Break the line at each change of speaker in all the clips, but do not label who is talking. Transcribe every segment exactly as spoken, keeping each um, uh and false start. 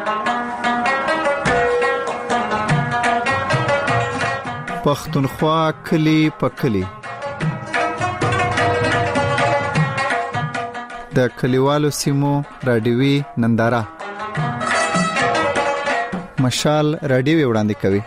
پښتونخوا کلی په کلی د کلیوالو سیمو رادیوي ننداره مشال رادیوي وړاندې کوي.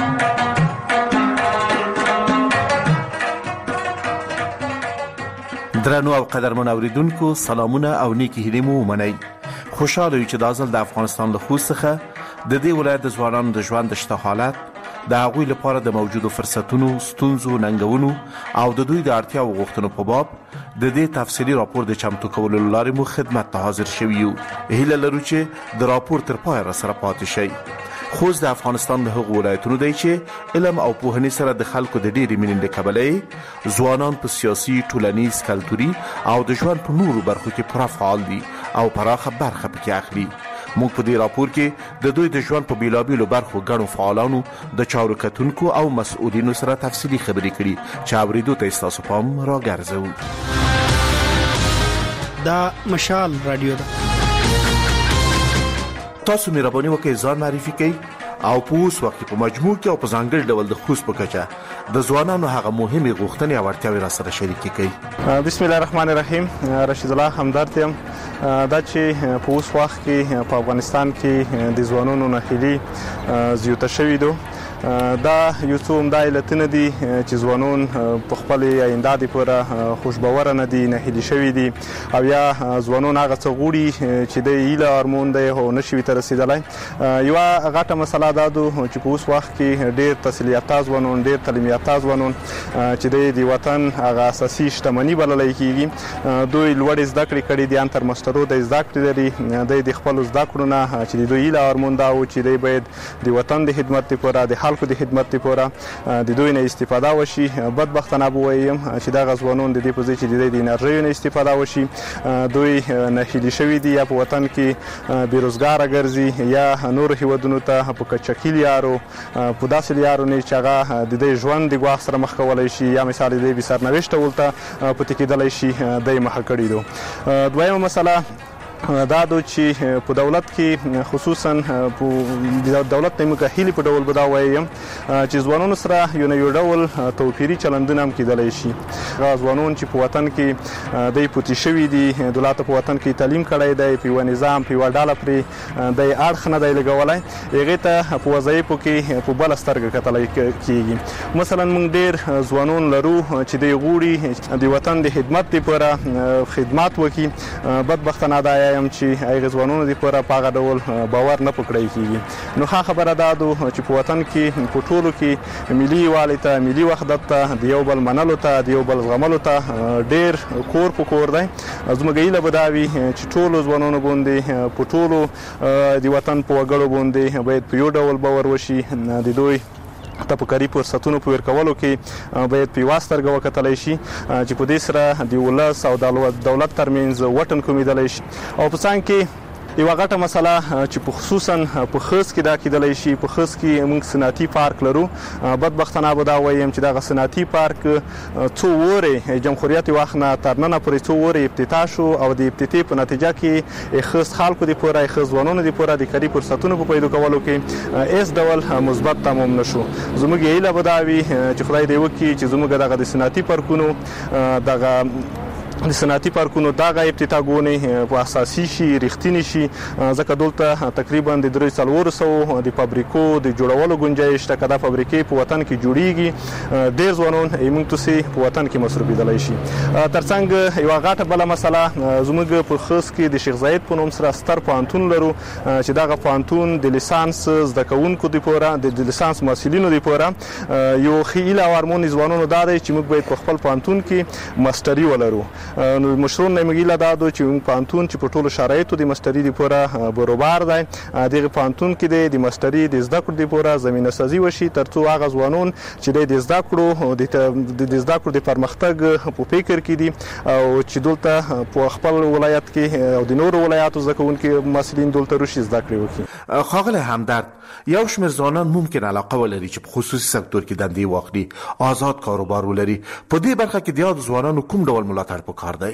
درنو او قدرمن اوریدونکو سلامونه او نیکی هیلې مو ومنئ. خوشاله یو چې دا ځل د افغانستان له خوست څخه د دې ولایت د ځوانانو د ژوند د شته حالت د هغوی لپاره د موجودو فرصتونو، ستونزو، ننګونو او د دوی د اړتیا او غوښتنو په باب د دې تفصیلي راپور د چمتو کولو له لارې مو خدمت ته حاضر شوي یو. هیله لرو چې د راپور تر پایه راسره پاتې شئ. خوست د افغانستان له هغو ولایتونو دی چې علم او پوهنې سره د خلکو د ډېرې مینې له کبله ځوانان په سیاسي، ټولنیز، کلتوري او د ژوند په نورو برخو کې پوره فعال دي او پراخه برخه پکې اخلي. موږ په دې راپور کې د دوی د ژوند په بیلابیلو برخو ګڼو فعالانو، د چارو کتونکو او مسؤلینو سره تفصیلي خبرې کړي چې اورېدو ته ستاسو پام راګرځوو.
دا مشال رادیو ده.
تاسو مهرباني وکړئ ځان معرفي کړئ او په اوس وخت په مجموع کې او په ځانګړي ډول د خوست په کچه د ځوانانو هغه مهمې غوښتنې او اړتیاوې را سره شریکې کړئ.
بسم الله الرحمن الرحیم. رشید الله همدرد یم. دا چې په اوس وخت کې په افغانستان کې د ځوانانو ناهیلي زیاته شوې ده. دا یو څو عمده علتونه دي چې ځوانان په خپل آینده د پوره خوشبوره نه دي، ناهیلي شوي دي او یا ځوانان هغه څه غواړي چې د هیله ارمان دی او نشي ته رسیدلی. یوه غټه مسله دا ده چې په اوس وخت کې ډېر تحصیل یافته ځوانان، ډېر تعلیم یافته ځوانان چې د وطن هغه اساسي شتمني بللی کېږي، دوی لوړې زده کړې کړي دي، ان تر ماسترو د زده کړې لري. دوی د خپلو زده کړو نه چې د دوی هیله ارمان دا و چې دوی باید د وطن د خدمت لپاره، د خلکو د خدمت لپاره د دوی نه استفاده وشي. بدبختانه به وایم چې دغه ځوانان د دې په ځای چې د دوی د انرژیو نه استفاده وشي، دوی ناهیلي شوي دي، یا په وطن کې بېروزګاره ګرځي، یا نورو هیوادونو ته په کچکي لیارو، په داسې لیارو نه چې هغه د دوی ژوند د ګواښ سره مخ کولی شي، یا مثال د دوی بې سرنوشته ډول ته پاتې کېدلی شي، دی مخه کړي دي. دویمه مسله دا ده چې په دولت کې خصوصا په دولت نه موږ هیلې په ډول به دا وایم چې ځوانانو سره یو نه یو ډول توپیري چلندونه هم کېدلی شي. هغه ځوانان چې په وطن کې دی پوتې شوي دي، دولت په وطن کې تعلیم کړی دی، په یوه نظام، په یوه ډله پرې دی اړخ نه دی لګولی، هغې ته په وظایفو کې په بله سترګه کتلی کېږي. مثلا موږ ډېر ځوانان لرو چې دی غواړي د وطن د خدمت لپاره خدمات وکړي. بدبختانه دا یم چې هغه ځوانانو د پوره په هغه ډول باور نه پکړی کېږي. نو ښه خبره دا ده چې په وطن کې په ټولو کې ملي یووالي ته، ملي وحدت ته، د یو بل منلو ته، د یو بل زغملو ته ډېر کور په کور دی. زموږ هیله به دا وي چې ټولو ځوانانو باندې په ټولو د وطن په وګړو باندې باید په یو ډول باور وشي. د دوی ته په کاري فرصتونو په ورکولو کې باید په یوه سترګه وکتلی شي چې په دې سره د ولس او د دولت ترمنځ وټن کومیدلی شي. او په څنګ کې یوه غټه مسله چې په خصوصا په خوست کې دا کېدلی شي، په خوست کې موږ صنعتي پارک لرو. بدبختانه به دا وایم چې دغه صنعتي پارک څو وورې جمهوریت وخت نه تر ننه پورې څو وورې افتتاح شو او د افتتاح په نتیجه کې خوست خلکو دپاره، خوست ځوانانو دپاره د کاري فرصتونو په پیدا کولو کې هېڅ ډول مثبت تمام نه شو. زموږ هیله به دا وي چې خدای دې وکړي چې زموږ دغه د صنعتي پارکونو دغه د صنعتي پارکونو دغه ابتداګونې په اساسي شي، رښتینې شي، ځکه دلته تقریبا د درې څلورو سوو د فابریکو د جوړولو گنجایش شته. که دا فابریکې په وطن کې جوړیږي، ډېر ځوانان موږ تاسې په وطن کې مصروفېدلی شي. تر څنګ یوه غټه بله مسله، زموږ په خوست کې د شیخ زاید په نوم سره ستر پوهنتون لرو چې دغه پوهنتون د لیسانس زده کوونکو دپاره، د لیسانس محصلینو دپاره یو ښه هیله او ارمان ځوانانو دا دی چې موږ باید په خپل پوهنتون کې ماسټري ولرو. نو مشرون نه مګیله دا دو چې پانتون چې په ټولو شرایطو د مستری دی پوره برابر دی. دغه پانتون کې د مستری د زده کړې لپاره زمينه سازي وشي ترڅو هغه ځوانون چې د زده کړو د زده کړو د پرمختګ په فکر کې دي او چې دلته په خپل ولایت کې او د نورو ولایتو ځکهونکو مسلین دلته روشي زده کړې وکړي.
خاغله همدرد یو شمېر ځوانان ممکن علاقه ولري چې په خصوصي سکتور کې دندې واخلي، آزاد کاروبار ولري. په دې برخه کې د یاد ځوانانو کوم ډول ملاتړ پکار دی؟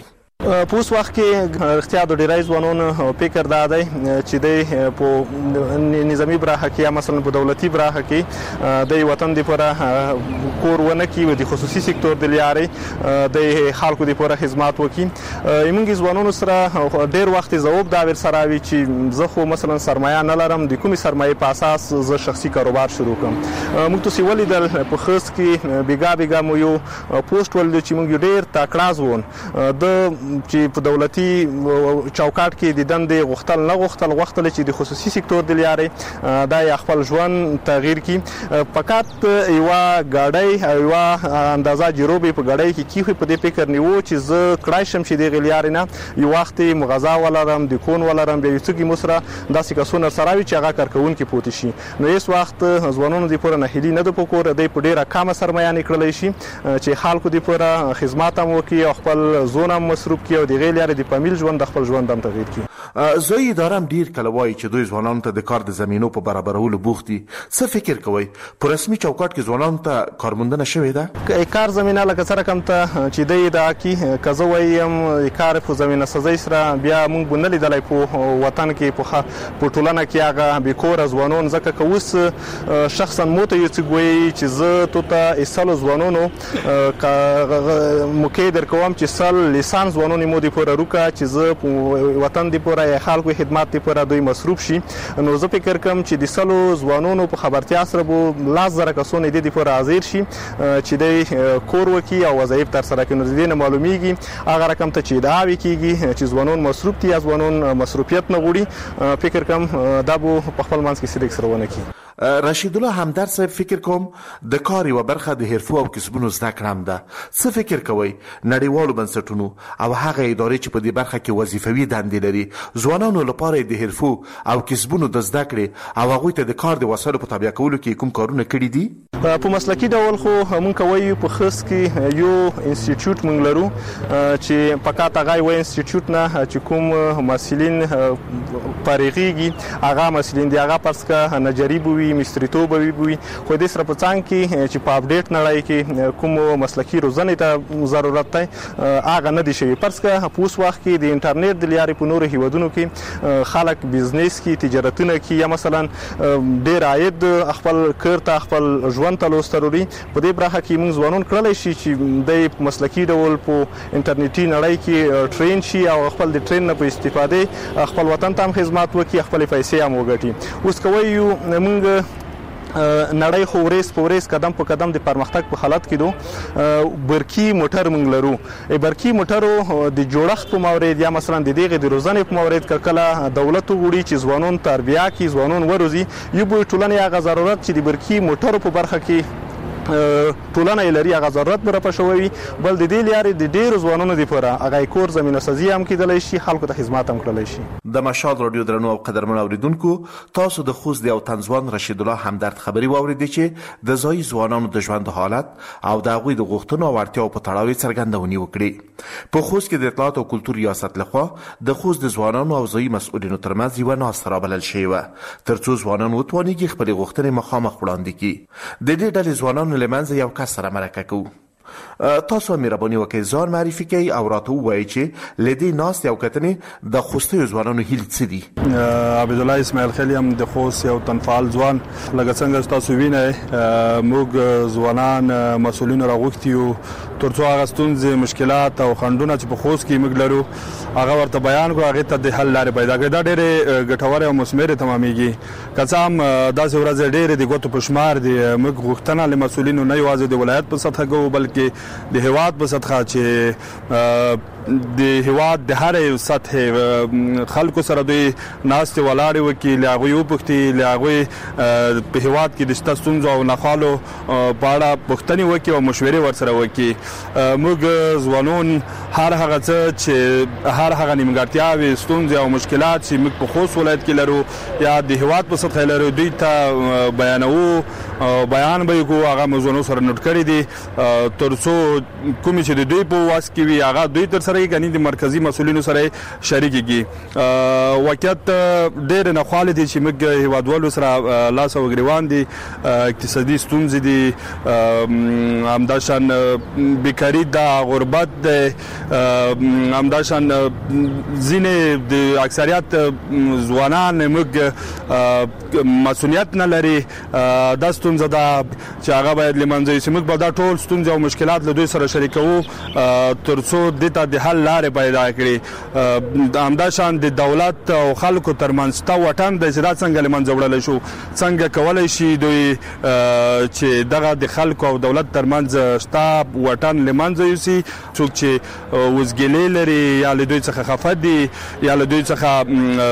په اوس وخت کې اختیا د ډیری ځوانانو فکر دا دی چې د په نظامی برخه کې یا مثلا په دولتي برخه کې د وطن لپاره کور ونه کی د خصوصي سکتور د لارې د خلکو لپاره خدمات وکړي. موږ ځوانانو سره ډیر وخت ځواب دا ور سره وی چې زه خو مثلا سرمایه نه لرم، د کومې سرمایه په اساس زه شخصي کاروبار شروع کوم. موږ تاسو ولیدل په خاص کې بیګا بیګا مو یو پوسټ ول چې موږ ډیر تکړه ځوان د چې په دولتي چوکاټ کې د دندې غوښتل نه غوښتل غوښتل چې د خصوصي سکتور د لارې دا خپل ژوند تغییر کړي. فقط یو غاډي او یو اندازه جروبي په غاډي کې کیخي په دې فکر نیو چې زه کړای شم چې د غلیار نه یو وخت مغازه ولرم، د کون ولرم، د یوڅګي مسره داسې کسونه سره وي چې هغه کارکون کې پوت شي. نو هیڅ وخت ځوانانو د پوره نه هلي نه د پکور د په ډیره کمه سرمایه نکړلای شي چې خلکو د پوره خدمات هم وکړي او خپل ځون هم مصروف کړي او د غیر لري د فامیل ژوند د خپل ژوند هم تغییر کړي.
زوی دارم ډیر کله وایي چې دوی ځوانانو ته د کار د زمینو په برابرولو بوخت دي. څه فکر کوي په رسمي چوکاټ کې ځوانانو ته کارموندنه شوې ده؟
کار زمينه لکه سره کم ته چې دی دا کی کزه وایم کار په زمينه سزا سره بیا موږ بنل لیدلای په وطن کې په په ټولنه کې هغه به کور ځوانون زکه کوس شخصا موته یو څه ګوي چې زه تو ته اسلو ځوانونو مکیدر کوم چې سل لیسان ځوانونو مو دی پوره روکا چې زه وطن دی پوره خلکو خدمات دی پوره دوی مصروف شي. نو زه فکر کوم چې د سلو ځوانونو په خبرتیا سره بو لاس زره کسونه دی پوره حاضر شي چې د کور وکي او وظایف تر سره کوي. نو د دې معلومیږي هغه رقم ته چې دا وی کیږي چې ځوانون مصروف دي یا ځوانون مصروفیت نه غوړي. فکر کوم دا بو په خپل منځ کې صدق سره ونه کی.
رشید الله همدرد صاحب فکر کوم د کار او برخه د حرفو او کسبونو زده کړم ده. څه فکر کوي نړیوالو بنسټونو او هغه ادارې چې په دې برخه کې وظیفوي دندې لري ځوانانو لپاره د حرفو او کسبونو د زده کړې او هغه ته د کار د وسایلو په تابع کولو کې کوم کارونه کړی دي؟
په مسلکی ډول خو مونږ کوي په خاص کې یو انسټیټیوټ مونږ لرو چې فقط هغه یو انسټیټیوټ نه چې کوم مسلین فارغيږي هغه مسلین دی هغه پرسکه نجری بوي مستریتوب وي خو د سره په څنګ کې چې په اپډیټ نړۍ کې کوم مسلکی روزنه ته ضرورت دی هغه نه دي شوی. پرسکه په اوس وخت کې د انټرنیټ د لارې په نورو هیوادونو کې خلک بزنس کې تجارتونه کې یا مثلا ډیر عاید خپل کړه خپل ژوند ته لوستروري په دې برخه کې موږ ځوانون کړلای شي چې د مسلکی ډول په انټرنیټي نړۍ کې ټرین شي او خپل د ټرین نه په استفاده خپل وطن ته خدمات وکړي خپل پیسې هم وګټي. اوس کوي موږ نړۍ خو ورس په ورس قدم په قدم د پرمختګ په حالت کې دو. برقي موټر موږ لرو. برقي موټرو د جوړښت په مورید یا مثلا د دغه د روزنې په مورید کله دولت وګړي چې ځوانون تربیه کوي ځوانون وروزي یو به ټولنه هغه ضرورت چې د برقي موټرو په برخه کې ټولنه لري هغه ضرورت بر پښوي بل د دې لارې د ډیرو ځوانونو لپاره هغه کور زمينه سازي هم کېدلای شي خلکو ته خدمات هم کړلای شي.
د مشال رادیو درنو او قدرمن اوریدونکو تاسو د خوست او تنزوان رشید الله همدرد خبري واوریدئ چې د ځای ځوانانو د ژوند حالت او د هغوی د غوښتنو او اړتیاو په تړاو څرګندونې وکړي. په خوست کې د اطلاعات او کلتور ریاست لخوا د خوست د ځوانانو او ځای مسؤلینو ترمنځ یو ناسته رابلل شوې وه ترڅو ځوانان وتوانیږي خپل غوښتنې مخامخ وړاندې کړي. د دې ډلې ځوانانو لمنځه یو کس سره مرکه کوو. تاسو مهرباني وکړئ ځان معرفي کړئ او راته ووایئ چې له دې ناستې او کتنې د خوستیو ځوانانو هیلې څه دي؟
عبدالله اسماعیل خیل یم د خوست یو تنفعال ځوان. لکه څنګه تاسو وینئ موږ ځوانان مسؤلین راغوښتي یو ترڅو هغه ستونزې مشکلات او خنډونه چې په خوست کې موږ لرو هغه ورته بیان کړو هغه ته د حل لارې پیدا کړو. دا ډېرې ګټورې او مثمرې تمامېږي که څه هم داسې ورځې ډېرې د ګوتو په شمار دي. موږ غوښتنه له مسؤلینو نه یوازې د ولایت په سطحه کوو بلکې د هیواد په سطحه چې د هیواد د هر سطح خلکو سره دوی ناستې ولاړې وکړي له هغوی وپوښتي له هغوی په هیواد کې د شته ستونزو او ناخوالو په اړه پوښتنې وکړي او مشورې ورسره وکړي. موږ ځوانون هر هغه څه چې هر هغه نیمګړتیاوې ستونزې او مشکلات چې موږ په خوست ولایت کې لرو یا د هیواد په سطحه لرو دوی ته بیانوو بیان به یې کوو هغه موضوعونو سره نوټ کړي دي ترڅو کومې چې د دوی په واس کې وي هغه دوی تر سره یې د مرکزي مسؤلینو سره شریک کیږي. واقعیت ډېر ناخواله دي چې موږ هیوادوالو سره لاس او ګریوان دي اقتصادي ستونزې دي همداشان بیکاري ده غربت ده همداشان ځینې د اکثریت ځوانان موږ مسؤلیت نه لري د ستونزه دا چې هغه باید لمنځه یوسي. موږ به دا ټول ستونزې او مشکلات له دوی سره شریکوو ترڅو دته د حل لارې پیدا کړي. همداشان د دولت او خلکو ترمنځ تا وطن د زړه څنګه لمنځه وړل شو، څنګه کولای شي دوی چې دغه د خلکو او دولت ترمنځ شتا وطن لمنځه یوسي. څوک چې وزګلې لري یا له دوی څخه خفه دي یا له دوی څخه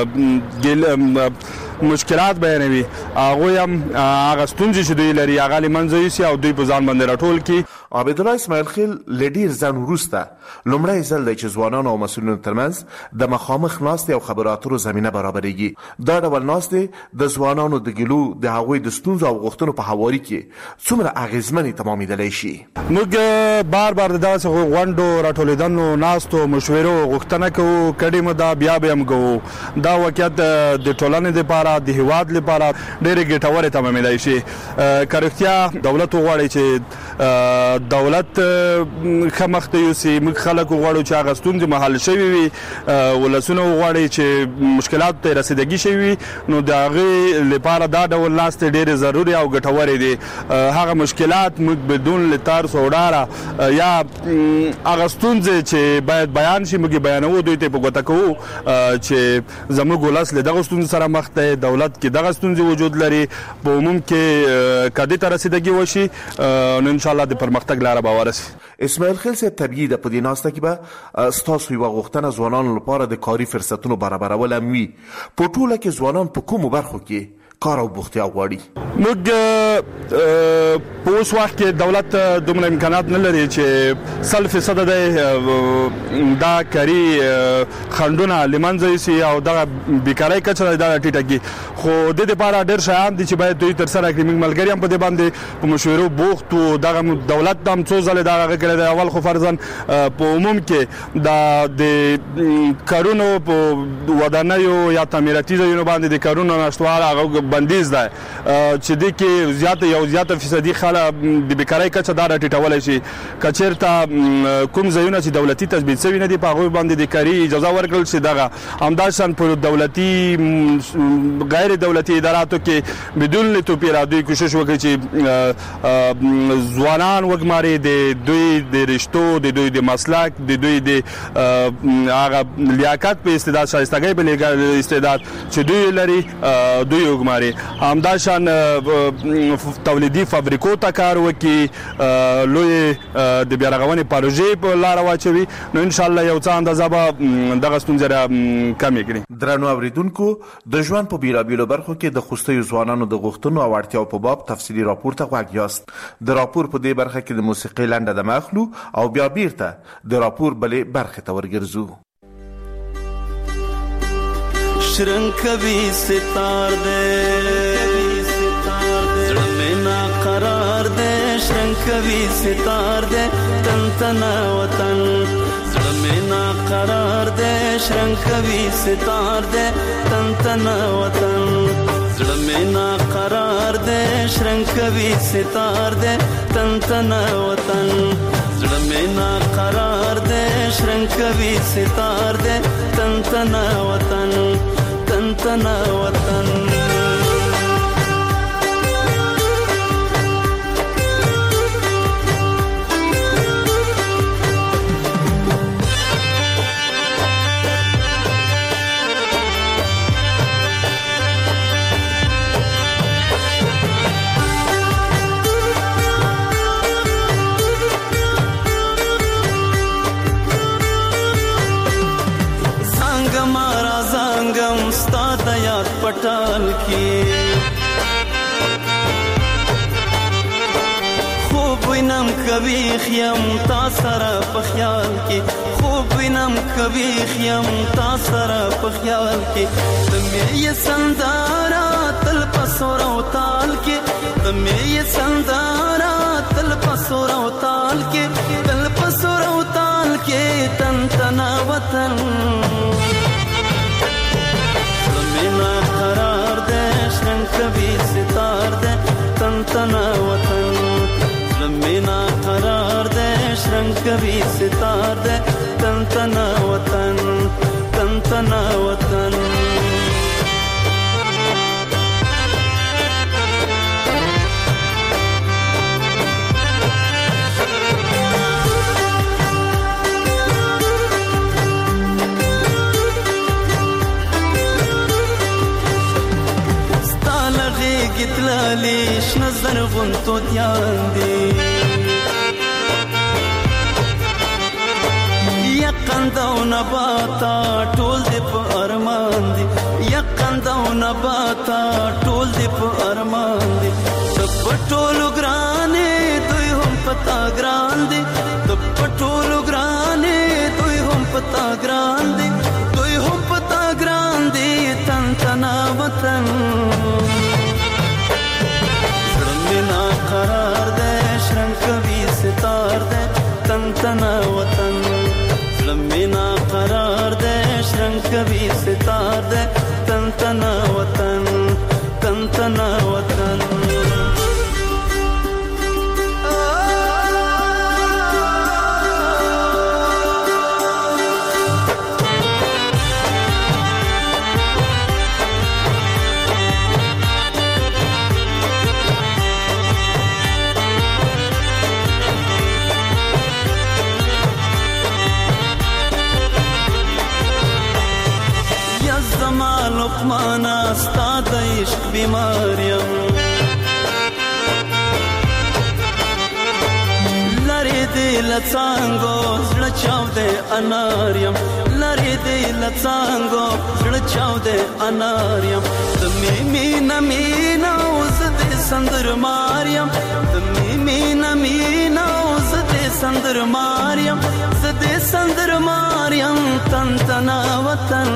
مشکلات بیانوي، هغه هم هغه ستونزې چې دوی لري هغه لمنځه یوسي او دوی په ځان باندې راټول کړي.
عبدالله اسماعیل خیل لډیر ځان وروسته لومړی ځل دی چې ځوانانو او مسؤلینو ترمنځ د مخامخ ناستې او خبرو اترو زمینه برابرېږي. دا ډول ناستې د ځوانانو د ګیلو د هغوی د ستونزو او غوښتنو په هواري کې څومره اغېزمنې تمامېدلی شي.
موږ بار بار د داسې غونډو راټولېدنو ناستو مشورو غوښتنه کوو، کډې مو دا بیا به هم کوو. دا واقعیت د ټولنې دپاره د هیواد لپاره ډېرې ګټورې تمامېدلی شي. که رښتیا دولت وغواړي چې دولت ښه مخ ته یوسي، موږ خلک وغواړو چې هغه ستونزې محل شوي وي، ولسونه وغواړي چې مشکلاتو ته رسیدګي شوي وي، نو د هغې لپاره دا ډول ناستې ډېرې ضروري او ګټورې دي. هغه مشکلات موږ بدون له ترس او ډاره یا هغه ستونزې چې باید بیان شي موږ بیانوو، دوی ته په ګوته کوو چې زموږ ولس له دغه ستونزو سره مخ دی، دولت کې دغه ستونزې وجود لري. په عموم کې که دې ته رسیدګي وشي نو انشاءالله د پرمختګ لاره به ورسي.
اسماعیل خیل صاحب، طبیعي ده په دې ناسته کې به ستاسو یوه غوښتنه ځوانانو لپاره د کاري فرصتونو برابرول هم وي. په ټوله کې ځوانان په کومو برخو کې کار او بوختیا غواړي؟
موږ په اوس وخت کې دولت دومره امکانات نه لري چې سل فیصد دی دا کاري خنډونه لمنځه یوسي او دغه بیکارۍ کچه دا ټیټه کړي. خو د دې لپاره ډېر شیان دي چې باید دوی ترسره کړي. موږ ملګري هم په دې باندې په مشورو بوخت وو. دغه دولت هم څو ځلې دا هغه کړی دی. اول خو فرضاً په عموم کې دا د کارونو په ودانیو یا تعمیراتي ځایونو باندې د کارونو نشتوال هغه بندیز ده چې د کې زیاته یو زیاته فیصدي خلک د بیکارۍ کچه دا راټیټولی شي. که چېرته کوم ځایونه چې دولتي تثبیت شوي نه دي په هغوی باندې د کاري اجازه ورکړل شي. دغه همداشان په دولتي غیر دولتي اداراتو کې بدون له توپیره دوی کوشش وکړي چې ځوانان وګماري، د دوی د رشتو، د دوی د مسلک، د دوی د هغه لیاقت په استعداد، شایستګۍ په استعداد چې دوی لري دوی وګماري. همداشان تولیدي فابریکو ته کار وکړي، لوی د بیا رغونې پروژې په لاره واچوي، نو انشاءالله یو څه اندازه به دغه ستونزې را کمې کړي.
درنو اورېدونکو، د ژوند په بېلابېلو برخو کې د خوستیو ځوانانو د غوښتنو او اړتیاو په باب تفصیلي راپور ته غوږ یاست. د راپور په دې برخه کې د موسیقۍ لنډه دمه اخلو او بیا بیرته د راپور بلې برخې ته ورګرځو.
شرنگ کبھی ستار دے زړه مې نا قرار دے، شرنگ کبھی ستار دے تن تنا وطن. زړه مې نا قرار دے، شرنگ کبھی ستار دے تن تنا وطن. زړه مې نا قرار دے، شرنگ کبھی ستار دے تن تنا وطن. زړه مې نا قرار دے، شرنگ کبھی ستار دے تن تنا وطن. تن تنا وطن. پټال کې خوب وینم کبھی خیم تا سره په خیال کې، خوب وینم کبھی خیم تا سره په خیال کې. تمې یې سندارا تل پسور او تال کې، تمې یې سندارا تل پسور او تال کې، تل پسور او تال کې تن تنا وطن. کبھی ستار دے تن تنا وطن. زمینا قرار دے شرنگ کبھی ستار دے تن زړګي تللې شنه زرغون توتیان دي یقند او نباتا ټول دې په ارمان دي یقند او نباتا ټول دې په ارمان دي د پټولو ګرانې دوی هم پتا ګران دي د پټولو ګرانې دوی هم پتا ګران دي دوی هم پتا ګران دي تن تنا وطن زړه مې ناقرار دی شرنګ کوي ستار دی تن تنا وطن زړه مې ناقرار دی شرنګ کوي ستار دی تن تنا وطن تن تنا وطن لقمانا ستا د عشق بیماریم لری دی لڅانګو زړه چاو دی اناریم لری دی لڅانګو زړه چاو دی اناریم د می مینا مینا اوس دې سندر ماریم د می مینا مینا اوس دې سندر ماریم زدې سندر ماریم تن تنا وطن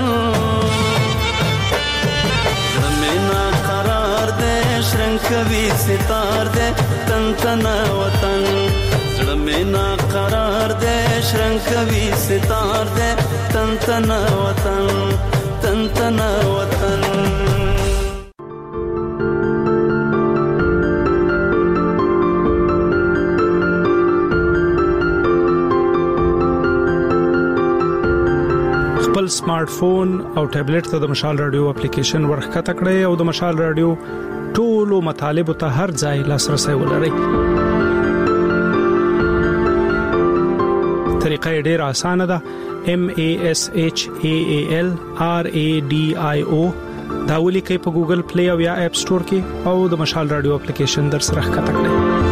قرار دے شرنگ کوي ستار دے تن تنا وطن زړه مې نا قرار دے شرنگ کوي ستار دے تن تنا وطن تن تنا وطن
سمارټ فون او ټابلیټ ته د مشال رادیو اپلیکیشن ورخته کړئ او د مشال رادیو ټولو مطالب ته هر ځای لاسرسي ولرئ. طریقه ډیره اسانه ده. M A S H A A L R A D I O دا ولیکئ په ګوګل پلی او یا اپ سٹور کې او د مشال رادیو اپلیکیشن در سره ښکته کړئ.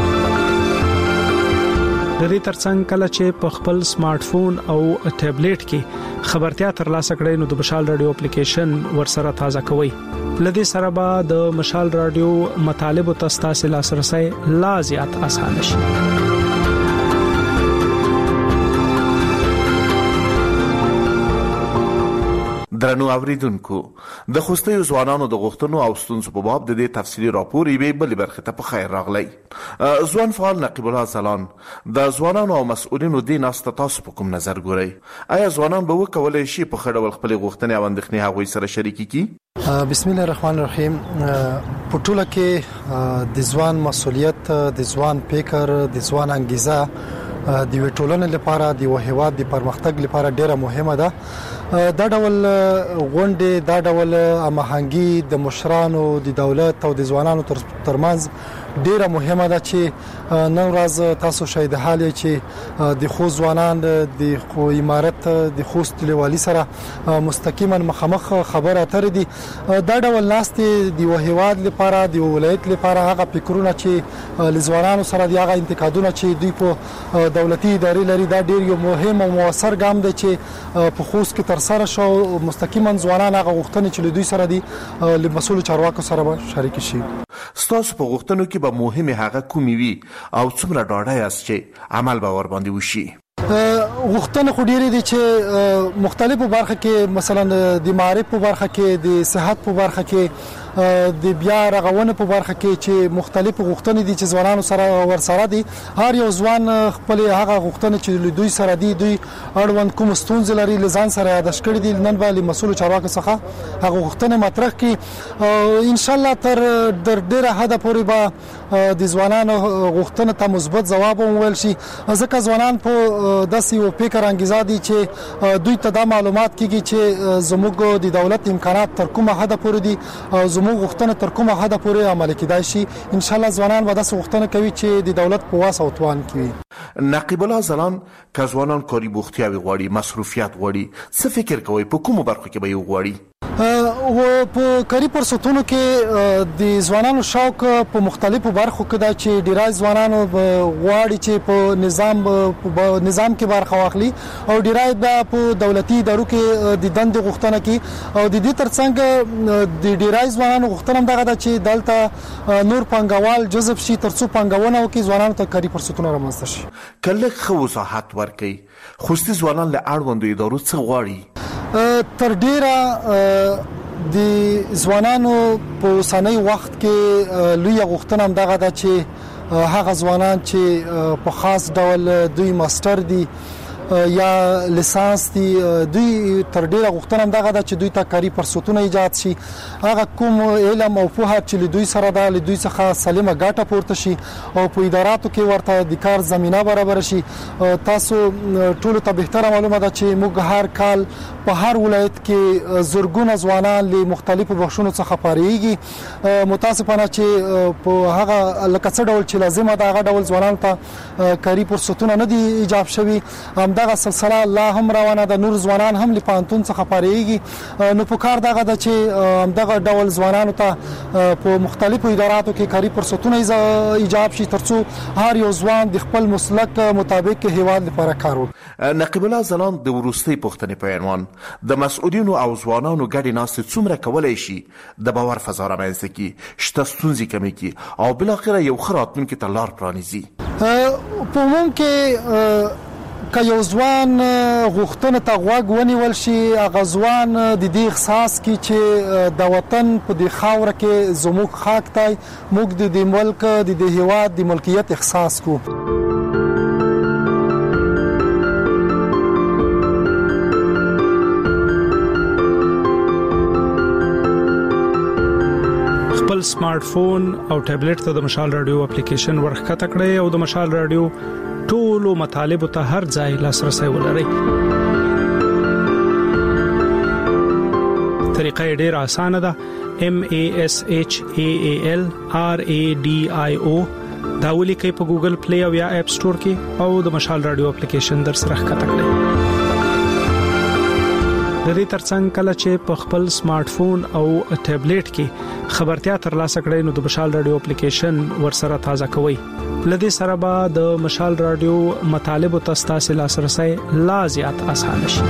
د دې ترڅنګ کله چې په خپل سمارټ فون او ټابلیټ کې خبرتیا ترلاسه کړئ نو د مشال رادیو اپلیکیشن ورسره تازه کوئ. لدې سره به د مشال رادیو مطالب او تاسو لاسرسي لا زیات اسانه شي.
درنو اوریدونکو د خوستي ځوانانو د غوښتنو او ستونزو په باب د دې تفصیلی راپور یې بل برخه ته په خیر راغلی. ځوان فعال نقیب الله زلان د ځوانانو او مسؤلینو د ناسته تاسو په کوم نظر ګورئ؟ آیا ځوانان به وکولای شي په خړ ول خپل غوښتنې او اندېښنې هغوی سره شریکي کړي؟
بسم الله الرحمن الرحیم. په ټوله کې د ځوان مسؤلیت، د ځوان فکر، د ځوان انګیزه د وټولنې لپاره د وهواد د پرمختګ لپاره ډیره مهمه ده. دا ډول غونډې، دا ډول هماهنګي د مشرانو، د دولت او د ځوانانو ترمنځ ډیره مهمه ده چې نن ورځ تاسو شاهد حال یې چې د خو ځوانان د خو امارت د خوست لیوالي سره مستقیما مخامخ خبره اترې دي. دا ډول لاستې د وهواد لپاره، د ولایت لپاره هغه فکرونه چې لځوانانو سره د هغه انتقادونه چې دوی په دولتي ادارې لري، دا ډیر یو مهم او موثر ګام دی چې په خوست کې تر سره شو. مستقیما ځوانان هغه غوښتنې چې دوی سره دي له مسؤل چارواکو سره شریک شي.
ستاسو په غوښتنو کې به مهمه هغه کومې وي او څومره ډاډه یاست چې عمل به ور باندې وشي؟
غوښتنه خو ډېرې دي چې مختلفو برخه کې، مثلا د معارف په برخه کې، د صحت په برخه کې، د بیا رغونه په برخه کې چې مختلفو غوښتنې دي چې ځوانانو سره ورسره دي. هر یو ځوان خپل هغه غوښتنې چې دوی سره دي، دوی اړوند کوم ستونزې لري لزان سره یادښت کړي دي، نن به له مسؤل چارواکو څخه هغه غوښتنې مطرح کړي. ان شاء الله تر ډیره حد پورې به د ځوانانو غوښتنې ته مثبت ځواب وویل شي، ځکه ځوانان په داسې یو فکر انګیزه دي چې دوی ته دا معلومات کیږي چې زموږ د دولت امکانات تر کومه حد پورې دي او زموږ غوښتنه تر کومه حد پورې عملي کېدای شي. ان شاء الله ځوانان به داسې غوښتنه کوي چې د دولت په واسه او توان کوي.
نقیب الله ځلان که ځوانان کاري بوختیاوي غواړي، مصروفیت غواړي، څه فکر کوي په کومو برخو کې به یې وغواړي؟
او په کاري فرصتونو کې د ځوانانو شوق په مختلفو برخو کې دا چې ډیری ځوانانو غواړي چې په نظام په نظام کې برخه واخلي او ډیری په دولتي ادارو کې د دندې غوښتنه کوي او د دې ترڅنګ د ډیری ځوانانو غوښتنه دغه ده چې دلته نور پنګوال جذب شي ترڅو پنګونه وکړي ځوانانو ته کاري فرصتونه رامنځته شي.
کله خو وضاحت ورکړي خوستي ځوانان له اړوندو ادارو څخه غواړي؟
تر ډیره د ځوانانو په اوسنۍ وخت کې لوی غوښتنه هم دغه ده چې هغه ځوانان چې په خاص ډول دوی ماستر دي یا لیسانس دي دوی تر ډیره غوښتنه هم دغه ده چې دوی ته کاري فرصتونه ایجاد شي. هغه کوم علم او پوهه چې دوی سره ده له دوی څخه سالمه ګټه پورته شي او په اداراتو کې ورته د کار زمينه برابر شي. تاسو ټول ته بهتره معلومه ده چې موږ هر کال په هر ولایت کې زرګونه ځوانان له مختلفو بخښونو څخه پاریږي. متاسفانه چې په هغه لکه څه ډول چې لازمه ده هغه ډول ځوانان ته کاري فرصتونه نه دي ایجاب شوي. دغه سلسله لا هم روانه ده، نور ځوانان هم له پانتون څخه پاریږي. نو په کار دغه ده چې دغه ډول ځوانانو ته په مختلفو اداراتو کې کاري فرصتونه ایجاب شي ترڅو هر یو ځوان د خپل مسلک مطابق هیواد لپاره کار وکړي.
نقیب الله ځلان د وروستۍ پوښتنې په عنوان د مسؤلینو او ځوانانو ګډې ناستې څومره کولای شي د باور فضا رامنځته کړي، شته ستونزې کمې کړي او بالاخره یو ښه راتلونکي ته لار پرانیزي؟
په عموم کې که یو ځوان غوښتنه ته غوږ ونیول شي هغه ځوان د دې احساس کوي چې د وطن په دې خاوره کې زموږ خاک دی، موږ د دې ملک د دې هیواد د ملکیت احساس کوو.
خپل سمارټ فون او ټابلیټ ته د مشال رادیو اپلیکیشن ورخکته کړئ او د مشال رادیو ټولو مطالبه ته هر ځای لاسرسي ولرئ. طریقه ډېر اسانه ده. M A S H A A L R A D I O دا ولیکئ په ګوګل پلی او یا اپ سٹور کې او د مشال رادیو اپلیکیشن در سره ښکته کړئ. د دې ترڅنګ کله چې په خپل سمارټ فون او ټابلیټ کې خبرتیا ترلاسه کړئ نو د مشال رادیو اپلیکیشن ورسره تازه کوئ. لدې سره به د مشال رادیو مطالب او تاسو لاسرسي لا زیات اسانه شي.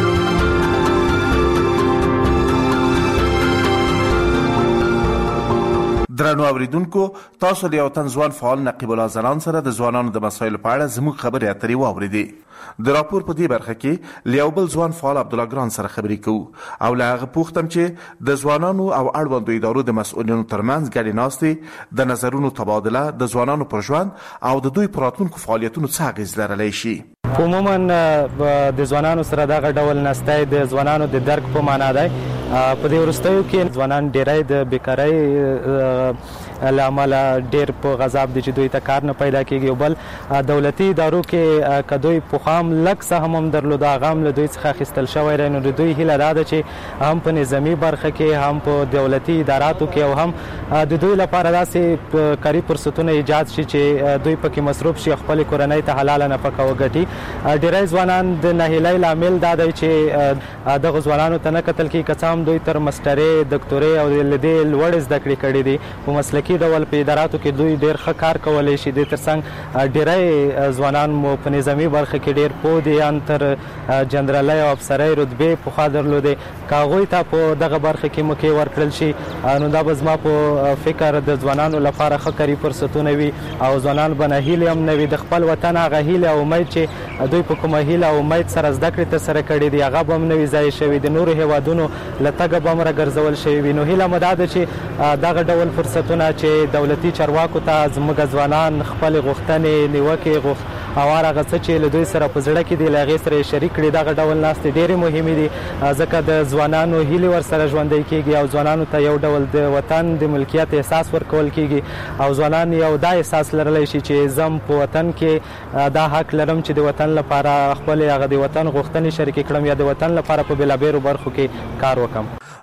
درنو اوریدونکو، تاسو له یو تن ځوان فعال نقیب الله ځلان سره د ځوانانو د مسایلو په اړه زموږ خبرې اترې واوریدې. د راپور په دې برخه کې له یو بل ځوان فعال عبد الله ګران سره خبرې کوو او له هغه پوښتم چې د ځوانانو او اړوندو ادارو د مسؤلینو ترمنځ ګډې ناستې د نظرونو تبادله د ځوانانو پر ژوند او د دوی پر راتلونکو فعالیتونو څه اغیز لرلی شي.
عموما د ځوانانو سره دغه ډول نستای د ځوانانو د درک په معنا دی. په دې ورستیو کې ځوانان ډیری د بیکارۍ لامل ډیر په غضب دي چې دوی ته کار نه پیدا کیږي او بل دولتي ادارو کې کدوې په خام لک سهم هم درلود غام له دوی څخه خستل شوی رانو د دوی هیله ده چې هم په نظامی برخه کې هم په دولتي اداراتو کې او هم د دوی لپاره داسې کاري فرصتونه ایجاد شي چې دوی پکې مصروف شي خپل کورنۍ ته حلال نه پکاو غټي. ډیری ځوانان د نهیلۍ لامل دا دی چې دغه ځوانانو ته نه قتل کې کڅام دوی تر ماسترې دکتوري او لدې لوړ زده کړې کړې دي په مسلکي ډول په اداراتو کې دوی ډیر ښه کار کولای شي. د ترڅنګ ډیری ځوانان مو په نظامی برخه کې ډیر پوه دي ان تر جنرالي او افسرۍ رتبه په خا درلودي. کاغوي ته په دغه برخه کې موقع ورکړل شي نو دا به زما په فکر د ځوانانو لپاره ښه کاري فرصتونه وي او ځوانان به نه هیله هم نه وي د خپل وطن هغه هیله او امید چې دوی په کومه هیله او امید سره زده کړې ته سره کړي دي هغه به هم نه وي ځای شوي د نورو هیوادونو لتګ به هم راګرځول شوي وي. نو هیله مو دا ده چې دغه ډول فرصتونه چې دولتي چارواکو ته زموږ ځوانان خپل غوښتنې نیوکې غوښت او هغه څه چې له دوی سره په زړه کې دي له هغې سره شریک کړي دغه ډول ناستې ډېرې مهمې دي ځکه د ځوانانو هیلې ورسره ژوندی کېږي او ځوانانو ته یو ډول د وطن د ملکیت احساس ورکول کېږي او ځوانان یو دا احساس لرلی شي چې زم په وطن کې دا حق لرم چې د وطن لپاره خپل هغه د وطن غوښتنې شریکې کړم یا د وطن لپاره په بېلابېلو برخو کې کار وکړم.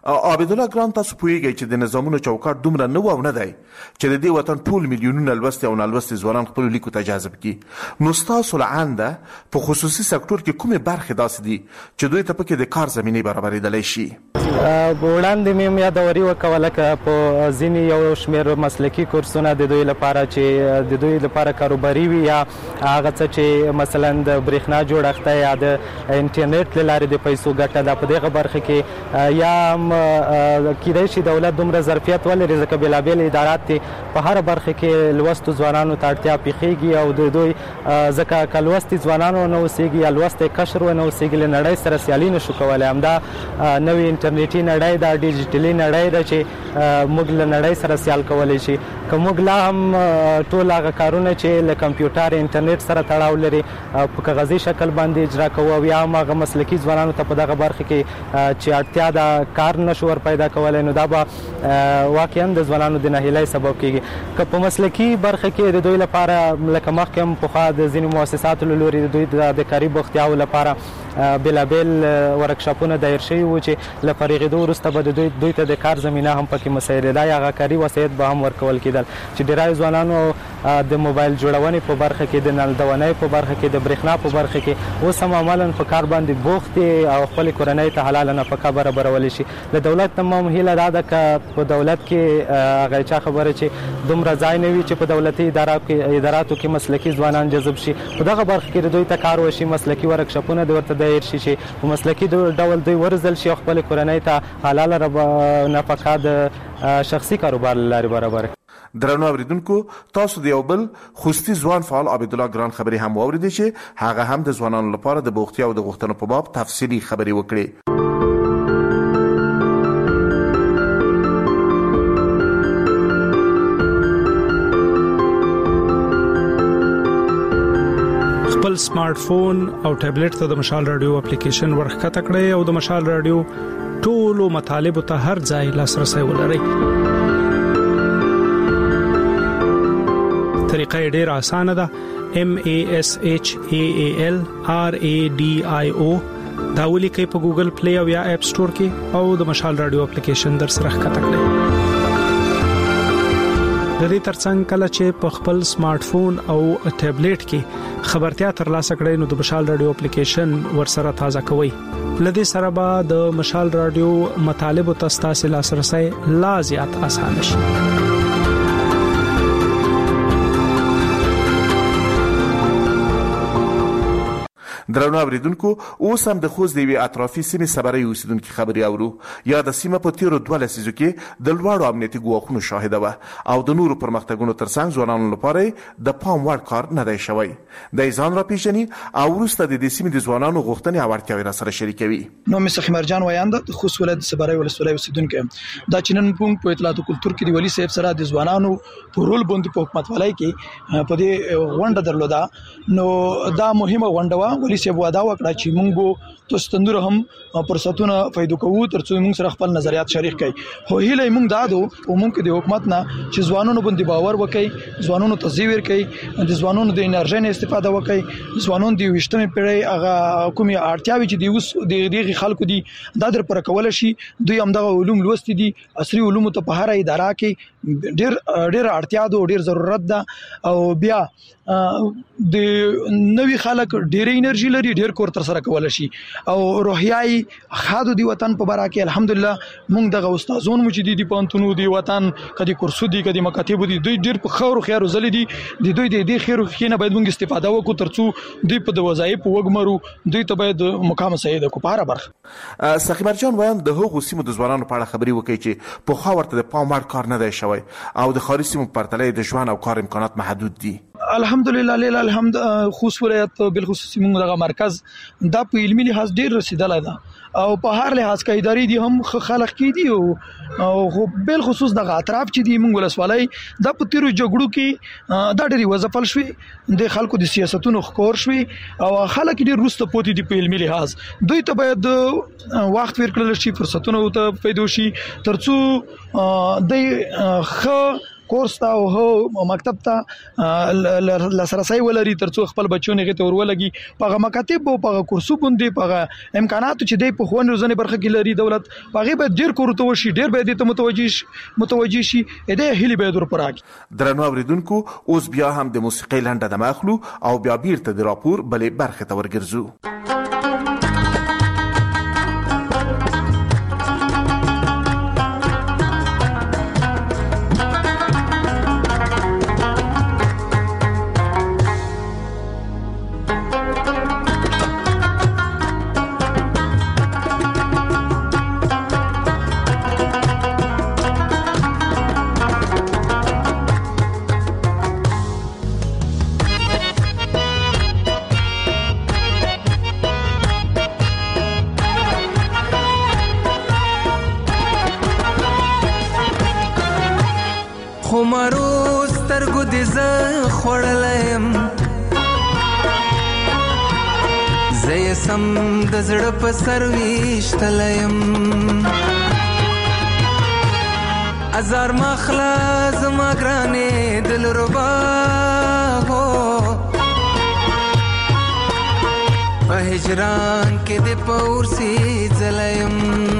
عابد الله ګران تاسو پوهیږئ چې د نظامونو چوکاټ دومره نه و او نه دی چې د دې وطن ټول میلیونونه لوستي او نالوستي ځوانان خپل لیکو ته جذب کړي. نو ستاسو لعنده په خصوصي سکتور کې کومې برخې داسې دي چې دوی ته پکې د کار زمینې برابرېدلی شي؟
وړاندې مې یادوري وکوله که په ځینې یو شمېر مسلکي کورسونه د دوی لپاره چې د دوی لپاره کاروباري وي یا هغه څه چې مثلا د برېښنا جوړښت یا د انټرنیټ له لارې د پیسو ګټه ده په دغه برخه کې یا کېدای شي دولت دومره ظرفیت ولري ځکه بېلابېل ادارات دي په هر برخه کې لوستو ځوانانو ته اړتیا پیښیږي او د دوی ځکه که لوستي ځوانان ونه اوسېږي یا لوستی قشر ونه اوسېږي له نړۍ سره سیالي نشو کولی. همدا نوې انټرنیټي نړۍ ده، ډیجیټلي نړۍ ده چې موږ له نړۍ سره سیال کولی شي. که موږ لا هم ټول هغه کارونه چې له کمپیوټر انټرنیټ سره تړاو لري په کاغذي شکل باندې اجرا کوو او یا هم هغه مسلکي ځوانانو ته په دغه برخه کې چې اړتیا ده کار نشو ور پیدا کولی، نو دا به واقعا د ځوانانو د ناهیلۍ سبب کیږي. که په مسلکي برخه کې د دوی لپاره لکه مخکې هم پخوا د ځینو مؤسساتو له لوري د دوی د کاري بوختیاو لپاره بېلابېل ورکشاپونه دایر شوي وو چې له فارغېدو وروسته به د دوی دوی ته د کار زمینه هم پکې مساعدېده یا هغه کاري وسایط به هم ورکول کېدل چې ډېری ځوانانو د موبایل جوړونې په برخه کې، د نلدونۍ په برخه کې، د برېښنا په برخه کې اوس هم عملاً په کار باندې بوخت دي او خپلې کورنۍ ته حلاله نفقه برابرولی شي. له دولت نه هم هیله دا ده که په دولت کې هغه چا خبره چې دومره ځای نه وي چې په دولتي اداراتو کې مسلکي ځوانان جذب شي، په دغه برخه کې د دوی ته کار وشي، مسلکي ورکشاپونه د ورته دایر شي چې په مسلکي ډول دوی ورزل شي او خپلې کورنۍ ته حلاله نفقه د شخصي کاروبار له لارې برابر کړي.
درنو اوریدونکو، تاسو د یو بل خوستي ځوان فعال عابد الله ګران خبرې هم واورېدې چې هغه هم د ځوانانو لپاره د بوختیا او د غوښتنو په باب تفصیلي خبرې وکړې.
خپل سمارټ فون او ټابلیټ ته د مشال رادیو اپلیکیشن ورخکته کړئ او د مشال رادیو ټولو مطالبه ته هر ځای لاسرسي ولرئ. طریقه ډیر اسانه ده. M A S H A A L R A D I O دا ولیکئ په ګوګل پلی او یا اپ سٹور کې او د مشال رادیو اپلیکیشن در سره ښکته کړئ. د دې ترڅنګ کله چې په خپل سمارټ فون او ټابلیټ کې خبرتیا ترلاسه کړئ نو د مشال رادیو اپلیکیشن ورسره تازه کوئ. لدې سره به د مشال رادیو مطالب او تاسو لاسرسي لا زیات اسانه شي.
درنو اوریدونکو، اوس هم د خوست د یوې اطرافي سیمې صبرۍ اوسیدونکي خبرې اورو. یا د سیمه په تیرو دوه لسیزو کې د لوړو امنیتي ګواښونو شاهده وه او د نورو پرمختګونو ترڅنګ ځوانانو لپاره د پام وړ کار نه دی شوی. د ځان راپېژني او وروسته د دې سیمې د ځوانانو غوښتنې او اړتیاوې راسره شریکوي.
نو مې سخیمر جان وایاند د خوست ولایت صبرۍ ولسوالۍ اوسیدونکي یم. دا چنن پونګ په اطلاعات او کلتور کې د ولی صاحب سره د ځوانانو په رول باندې په حکومت ولای کې په دې غونډه درلوده. نو دا مهمه غونډه و. ولی صاحب وعده وکړه چې موږ تاسو تندور هم فرصتونه پیدا کوو ترڅو موږ سره خپل نظریات شریک کړي. خو هیله موږ دادو او موږ د حکومت نه چې ځوانانو باندې باور وکړي، ځوانانو تزویر کړي، د ځوانانو د انرژي نه استفاده وکړي، ځوانانو د وشتمه پیړۍ هغه کومي اړتیاوي چې دی اوس د دغه خلکو دي دا در پر کول شي. دوی هم دغه علوم لوستي دي، عصري علوم ته په هر اداره کې ډېر ډېر اړتیا ده او ډېر ضرورت ده. او بیا د نوې خلک ډېر انرژي لري، ډېر کور تر سره کول شي او روحیاي خادو دی وطن په باره کې الحمدلله موږ دغه استادون موجود دي په انتونو دی وطن کدي کورسو دي کدي مکاتب دي، دوی ډېر په خور خیر زلي دي. د دوی د دې خیر خینه باید موږ استفاده وکړو ترڅو دوی په د وظایف وګمرو، دوی ته باید مقام سید کو پاره برخه.
سخیمر جان وایي د هغو سیمو د ځوانانو په اړه خبري وکړي چې په خوا ورته د پام وړ کار نه دی شوی او د خارجي سیمو په پرتله د ژوند او کار امکانات محدود دي.
الحمدلله لیل الحمد خوست ولایت بالخصوص موږ دغه مرکز دا په علمي لحاظ ډیر رسیدلی ده او په هر لحاظ کې اداري دي هم خلق کې دي او خو بالخصوص دغه اطراف چې دي موږ ولسوالۍ د په تیرو جګړو کې دا ډېری وظیفل شوي د خلکو د سیاستونو خور شوي او خلک ډېر روسته پوتې دي په علمي لحاظ. دوی ته باید وخت ورکړل شي، فرصتونه ته پیدا شي ترڅو د خ کورس ته او هو مکتب ته لاسرسي ولري ترڅو خپل بچونه غته ورولګي په مکاتب او په کورسو باندې په امکانات چې دی په خوند روزنه برخه کې لري دولت هغه به ډیر کورته وشي ډیر به دې ته متوجي متوجي شي اې هلي به در پراګي
درنو اوریدونکو اوس بیا هم د موسیقي لنډه د مخلو او بیا بیرته د راپور بلې برخه ته ورګرځو.
خمارو سترګو دې زه خوړلم زه یې سم د زړه په سر ویشتلم ازار مخلا زما ګرانې دلربا هو په هجران کې دې پورسي ځلم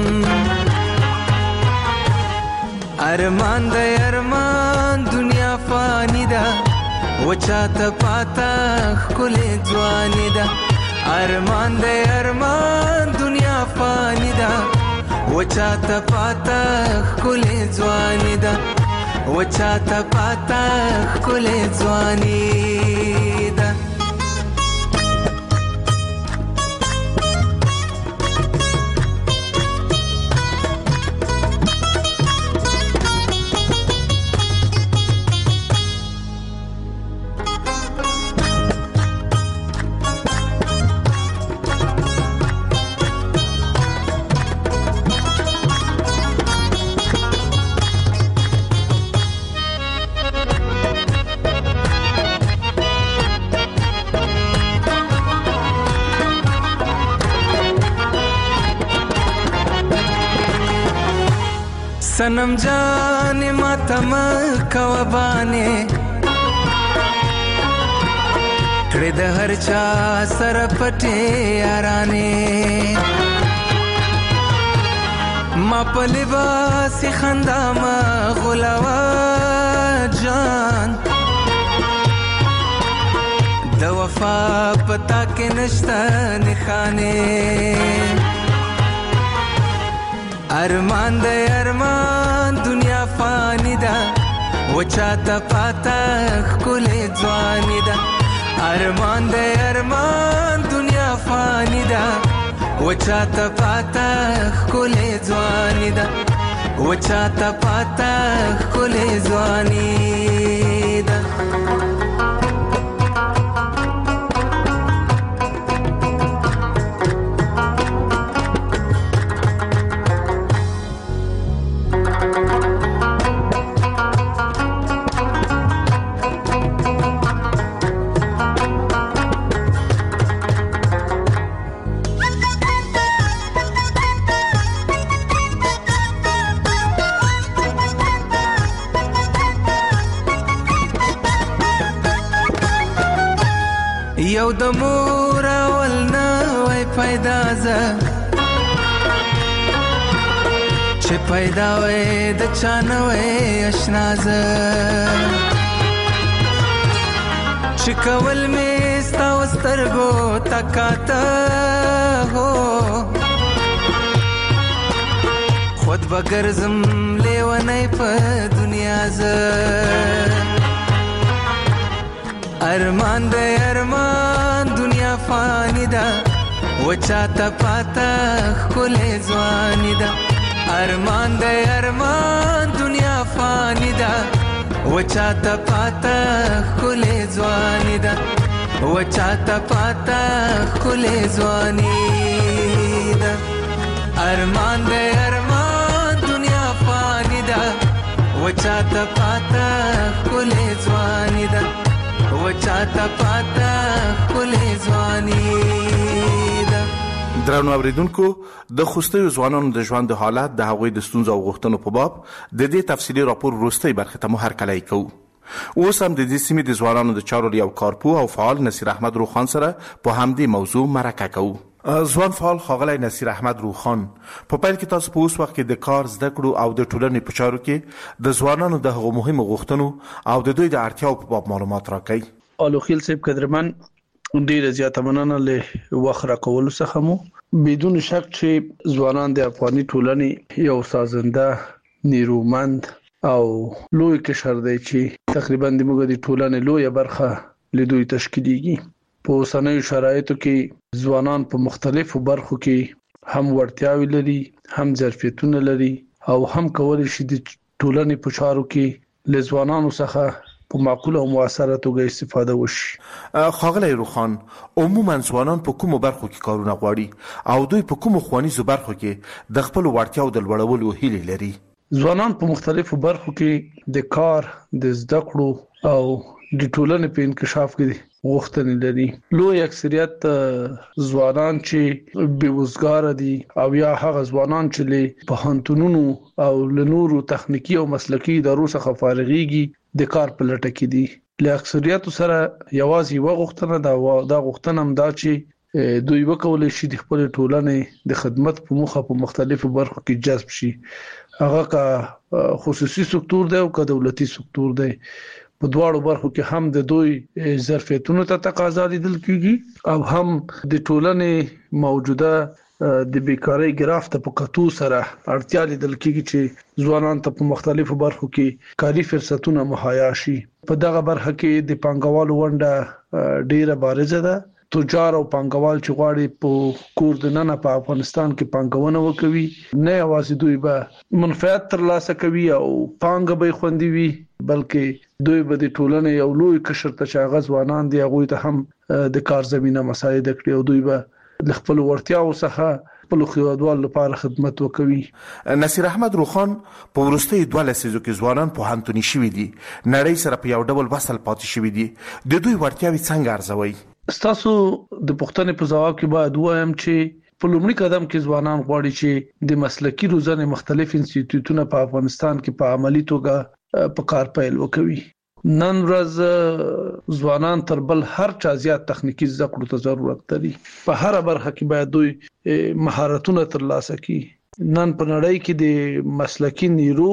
ارمان د ارمان دنیا فانی ده وچاته پاتا خلې ځواني ده ارمان د ارمان دنیا فانی ده وچاته پاتا خلې ځواني ده وچاته پاتا خلې ځواني ده सनम जाने मातम कवबाने कड़े द हर चा सर पटे याराने मा पलिबासी खंदा मा गुलावा जान द वफा पता के नश्ता निखाने ارمان د ارمان دنیا فانی ده وچاته پاتا خلې ځواني ده ارمان د ارمان دنیا فانی ده وچاته پاتا خلې ځواني ده وچاته پاتا خلې ځواني ده یو د مور اول نه وای پیدا ز چې پیدا وای د چانه وای آشنا ز چې کول می ستا وسترګو تکاته هو خود بغرزم لیونی په دنیا ز ارمان د ارمان دنیا فانی ده وچاته پاتا خلې ځواني ده ارمان د ارمان دنیا فانی ده وچاته پاتا خلې ځواني ده وچاته پاتا خلې ځواني ده ارمان د ارمان دنیا فانی ده وچاته پاتا خلې ځواني ده وچاته پاتا خلې ځواني ده
درنو اوریدونکو د خوستي ځوانانو د ژوند د حالت د هغوی د ستونزو او غوښتنو په باب د دې تفصیلي راپور وروستۍ برخه ته مو هرکلی کوو. اوس هم د دې سیمې د ځوانانو د چارو یو کارپو او فعال نصیر احمد روخان سره په همدې موضوع مرکه کوو. ځوان فعال ښاغلی نصیر احمد روخان، په پیل کې تاسو په اوس وخت کې د کار زده کړو او د ټولنې په چارو کې د ځوانانو د هغو مهمو غوښتنو او د دوی د اړتیاو په باب معلومات راکړئ.
الوخیل صاحب قدرمن، ډیره زیاته مننه له وخت راکولو څخه مو. بدون شک چې ځوانان د افغاني ټولنې یو سازنده، نیرومند او لوی قشر دی چې تقریبا د موږ د ټولنې لویه برخه له دوی تشکیلیږي. په اوسنیو شرایطو کې ځوانان په مختلفو برخو کې هم وړتیاوې لري، هم ظرفیتونه لري او هم کولی شي د ټولنې په چارو کې له ځوانانو څخه په معقوله او مؤثره توګه استفاده وشي.
ښاغلی روخان، عموما ځوانان په کومو برخو کې کارونه غواړي او دوی په کومو ښوونیزو برخو کې د خپلو وړتیاو د لوړولو هیلې لري؟
ځوانان په مختلفو برخو کې د کار، د زده کړو او د ټولنې په انکشاف کې غوښتنې لري. لوی اکثریت ځوانان چې بېوزګاره دي او یا هغه ځوانان چې له پوهنتونونو او له نورو تخنیکی او مسلکي ادارو څخه فارغيږي د کار په لټه کې دي. له اکثریت سره یوازې یو غوښتنه دا دا غوښتنه هم دا چې دوی وکولای شي د خپل ټولنې د خدمت په موخه په مختلفو برخو کې جذب شي، هغه کا خصوصي سکتور دی او کا دولتي سکتور دی. په دواړو برخو کې هم د دوی ظرفیتونو ته تقاضا لیدل کیږي او هم د ټولنې موجوده د بیکاری ګراف ته په کتو سره اړتیا لیدل کیږي چې ځوانان ته په مختلفو برخو کې کاري فرصتونه مهیا شي. په دغه برخه کې د پانګوالو ونډه ډیره بارزه ده. تجار او پانګوال چې غواړي په کور د ننه په افغانستان کې پانګونه وکوي، نه یوازې دوی به منفعت ترلاسه کوي او پانګه به خوندي وي، بلکې دوی به د ټولنې یو لوی قشر ته چې هغه ځوانان دي هغوی ته هم د کار زمینه مساعده کړي او دوی به د خپل وړتیاو څخه خپل هیوادوالو لپاره خدمت وکوي.
نصیر احمد روخان، په وروستیو دوه لسیزو کې ځوانان پوهنتوني شوي دي، نړۍ سره په یو ډول وصل پاتې شوي دي. د دوی وړتیاوې څنګه ارزوي؟
ستاسو د پوښتنې په ځواب کې باید وایم چې په لومړي قدم کې ځوانان غواړي چې د مسلکي روزنې مختلف انسټیټیوټونه په افغانستان کې په عملی توګه په کار پیل وکوي. نن ورځ ځوانان تر بل هر چا زیات تخنیکی زده کړو ته ضرورت لري. په هر برخه کې باید دوی مهارتونه ترلاسه کړي. نن په نړۍ کې د مسلکي نیرو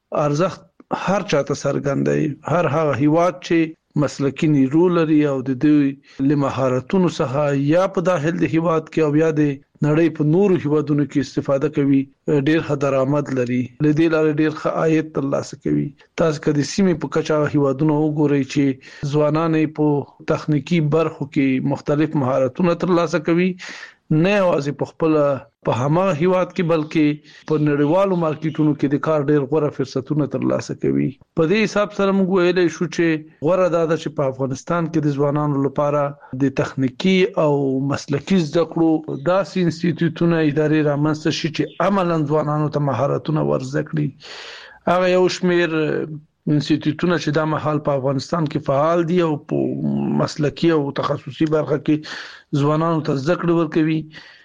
ارزښت هر چا ته څرګند دی. هر هغه هیواد چې مسلکي نیرو لري او د دوی له مهارتونو څخه یا په داخل د هیواد کې او یا د نړۍ په نورو هیوادونو کې استفاده کوي، ډیر ښه درآمد لري، لدې لارې ډیر ښه عاید ترلاسه کوي. تاسو که د سیمې په کچه هیوادونو وګورئ چې ځوانان په تخنیکی برخو کې مختلف مهارتونه ترلاسه کوي، نه یوازې په خپل په هماغه هیواد کې بلکې په نړیوالو مارکیټونو کې د کار ډیر غوره فرصتونه ترلاسه کوي. په دې حساب سره موږ ویلای شو چې غوره ده چې په افغانستان کې د ځوانانو لپاره د تخنیکی او مسلکي زده کړو داسې انسټیټیوټونه ادارې رامنځته شي چې عملاً ځوانانو ته مهارتونه ورزده کړي. هغه یو شمېر انسټیټیوټونه چې دا مهال په افغانستان کې فعال دي او په مسلکي او تخصصي برخه کې ځوانانو ته زده کړې ورکوي،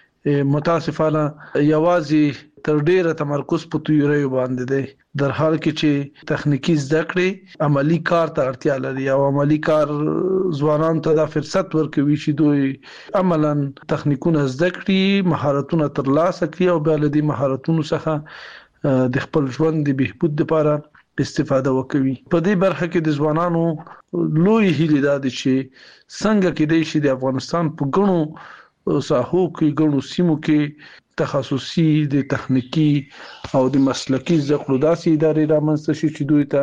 متاسفانه یوازې تر ډیره تمرکز په تیوریو باندې دی، در حال کې چې تخنیکی زده کړې عملی کار ته اړتیا لري او عملی کار ځوانانو ته دا فرصت ورکوي چې دوی عملاً تخنیکونه زده کړي، مهارتونه ترلاسه کړي او بیا له دې مهارتونو څخه د خپل ژوند د بهبود لپاره استفاده وکوي. په دې برخه کې د ځوانانو لوی هیله ده چې څنګه کېدای شي د افغانستان په ګڼو ساحو کې ګڼو سیمو کې تخصصي د تخنیکی او د مسلکي زده کړو داسې ادارې رامنځته شي چې دوی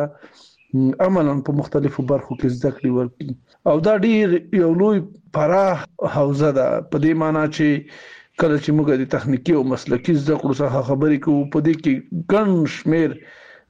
ته عملاً په مختلفو برخو کې زده کړې ورکړي او دا ډیر یو لوی پراخ حوزه ده. په دې معنی چې کله چې موږ د تخنیکی او مسلکي زده کړو څخه خبرې کوو، په دې کې ګڼ شمېر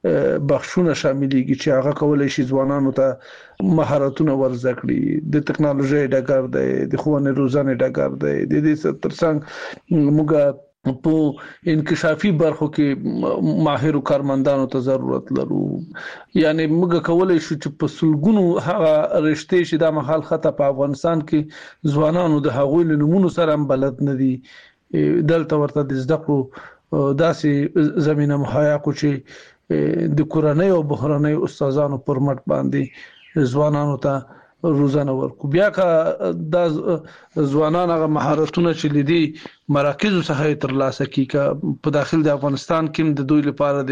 بخښونه شاملېږي چې هغه کولای شي ځوانانو ته مهارتونه ورزده کړي. د ټکنالوژي ډګر دی، د ښوونې روزنې ډګر دی، د دې ترڅنګ موږ په انکشافي برخو کې ماهر کارمندانو ته ضرورت لرو. یعنی موږ کولای شو چې په سلګونو هغه رشتې چې د مهال خطه په افغانستان کې ځوانانو د هغوی له نمونو سره هم بلد نه دي،
دلته ورته د زده کړو داسې زمينه مهیا کو چې د کورنۍ او بهرنۍ استادانو پر مټ باندې ځوانانو ته روزانه ورکو. بیا کا د ځوانان هغه مهارتونه چې لیدي مراکز څخه ترلاسه کی کا په داخل د افغانستان کې د دوی لپاره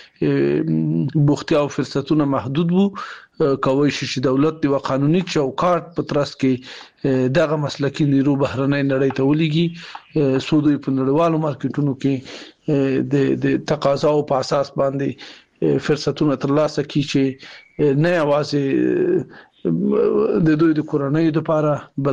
د بوختیا او فرصتونه محدود وو. کوي چې دولت د قانوني چوکاټ په ترڅ کې دغه مسلکي نیرو بهرنۍ نړۍ ته ولېږي سودوی په نړیوالو مارکیټونو کې د د تقاضا او په اساس باندې فرصتونه ترلاسه کی چې نه یوازې د دوی د کورنۍ لپاره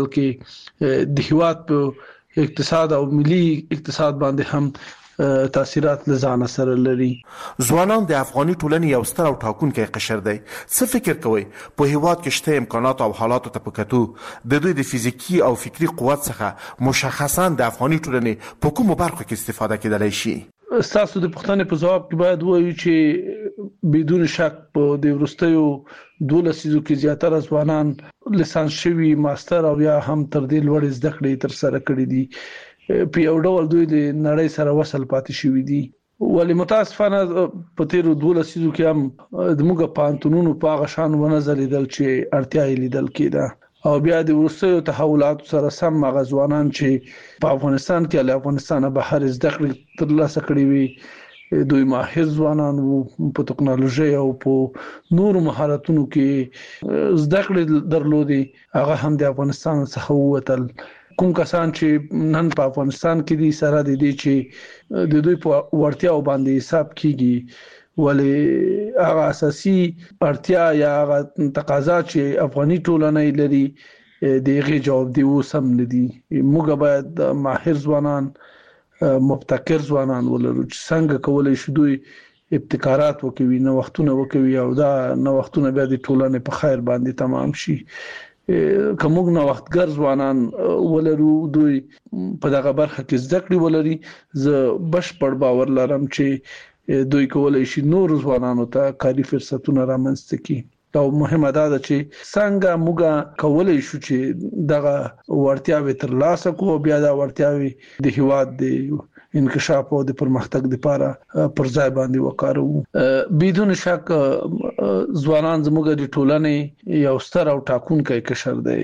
بلکې د هیواد په اقتصاد او ملي اقتصاد باندې هم تاثیرات لزان سره لري.
ځوانان د افغاني ټولنې یو ستر او ټاکونکی قشر دی. څه فکر کوي په هیواد کې شته امکانات او حالات ته پکاتو د دوی د فزیکی او فکری قوت څخه مشخصا د افغاني ټولنې په کومو برخو کې استفاده کېدلای شي؟
تاسو د پښتنې په جواب کې باید وایو چې بدون شک په د ورستیو دولسیزو کې زیاتره ځوانان لیسانس شوي ماستر او یا هم تر دې لوړ زده کړې تر سره کړې دي. په یو ډول دوی د نړۍ سره وصل پاتې شوي دي. ولې متاسفانه په تیرو دولسیزو کې هم د موږ پانتونونو په غشان ونه زلیدل چې اړتیا یې لیدل کېده او بیا د ورستیو تحولات سره سم مغزوانان چې په افغانستان کې له افغانستانه بهر زده کړې ترلاسه کړې وي دوی ماهر ځوانان په ټکنالوژي او په نورو مهارتونو کې زده کړې درلودي. هغه هم د افغانستان څخه ووتل. کوم کسان چې نن په افغانستان کې دي سره د دې چې د دوی په ورتیا باندې حساب کیږي ولې هغه اساسي اړتیا یا هغه تقاضا چې افغاني ټولنې لري دغه جواب دی وسم ندي. موږ باید ماهر ځوانان مبتکر ځوانان ولرو چې څنګه کولای شي دوی ابتکارات وکوي نو وختونه وکوي او دا نو وختونه بیا د ټولنې په خیر باندې تمام شي. کومګ نو وختګر ځوانان ولرو دوی په دغه برخه کې زده کړې ولري. زه بشپړ باور لرم چې دوی کولای شي نور ځوانانو ته کاري فرصتونه رامنځته کړي او مهمه ده چې څنګه موږ کولای شو چې دغه ورتیاوي ترلاسه کوو بیا دا ورتیاوي د هیواد د انکشاف او د پرمختګ لپاره پر ځای باندې وکړو. بدون شک ځوانان زموږ د ټولنې یو ستر او ټاکونکی قشر دی.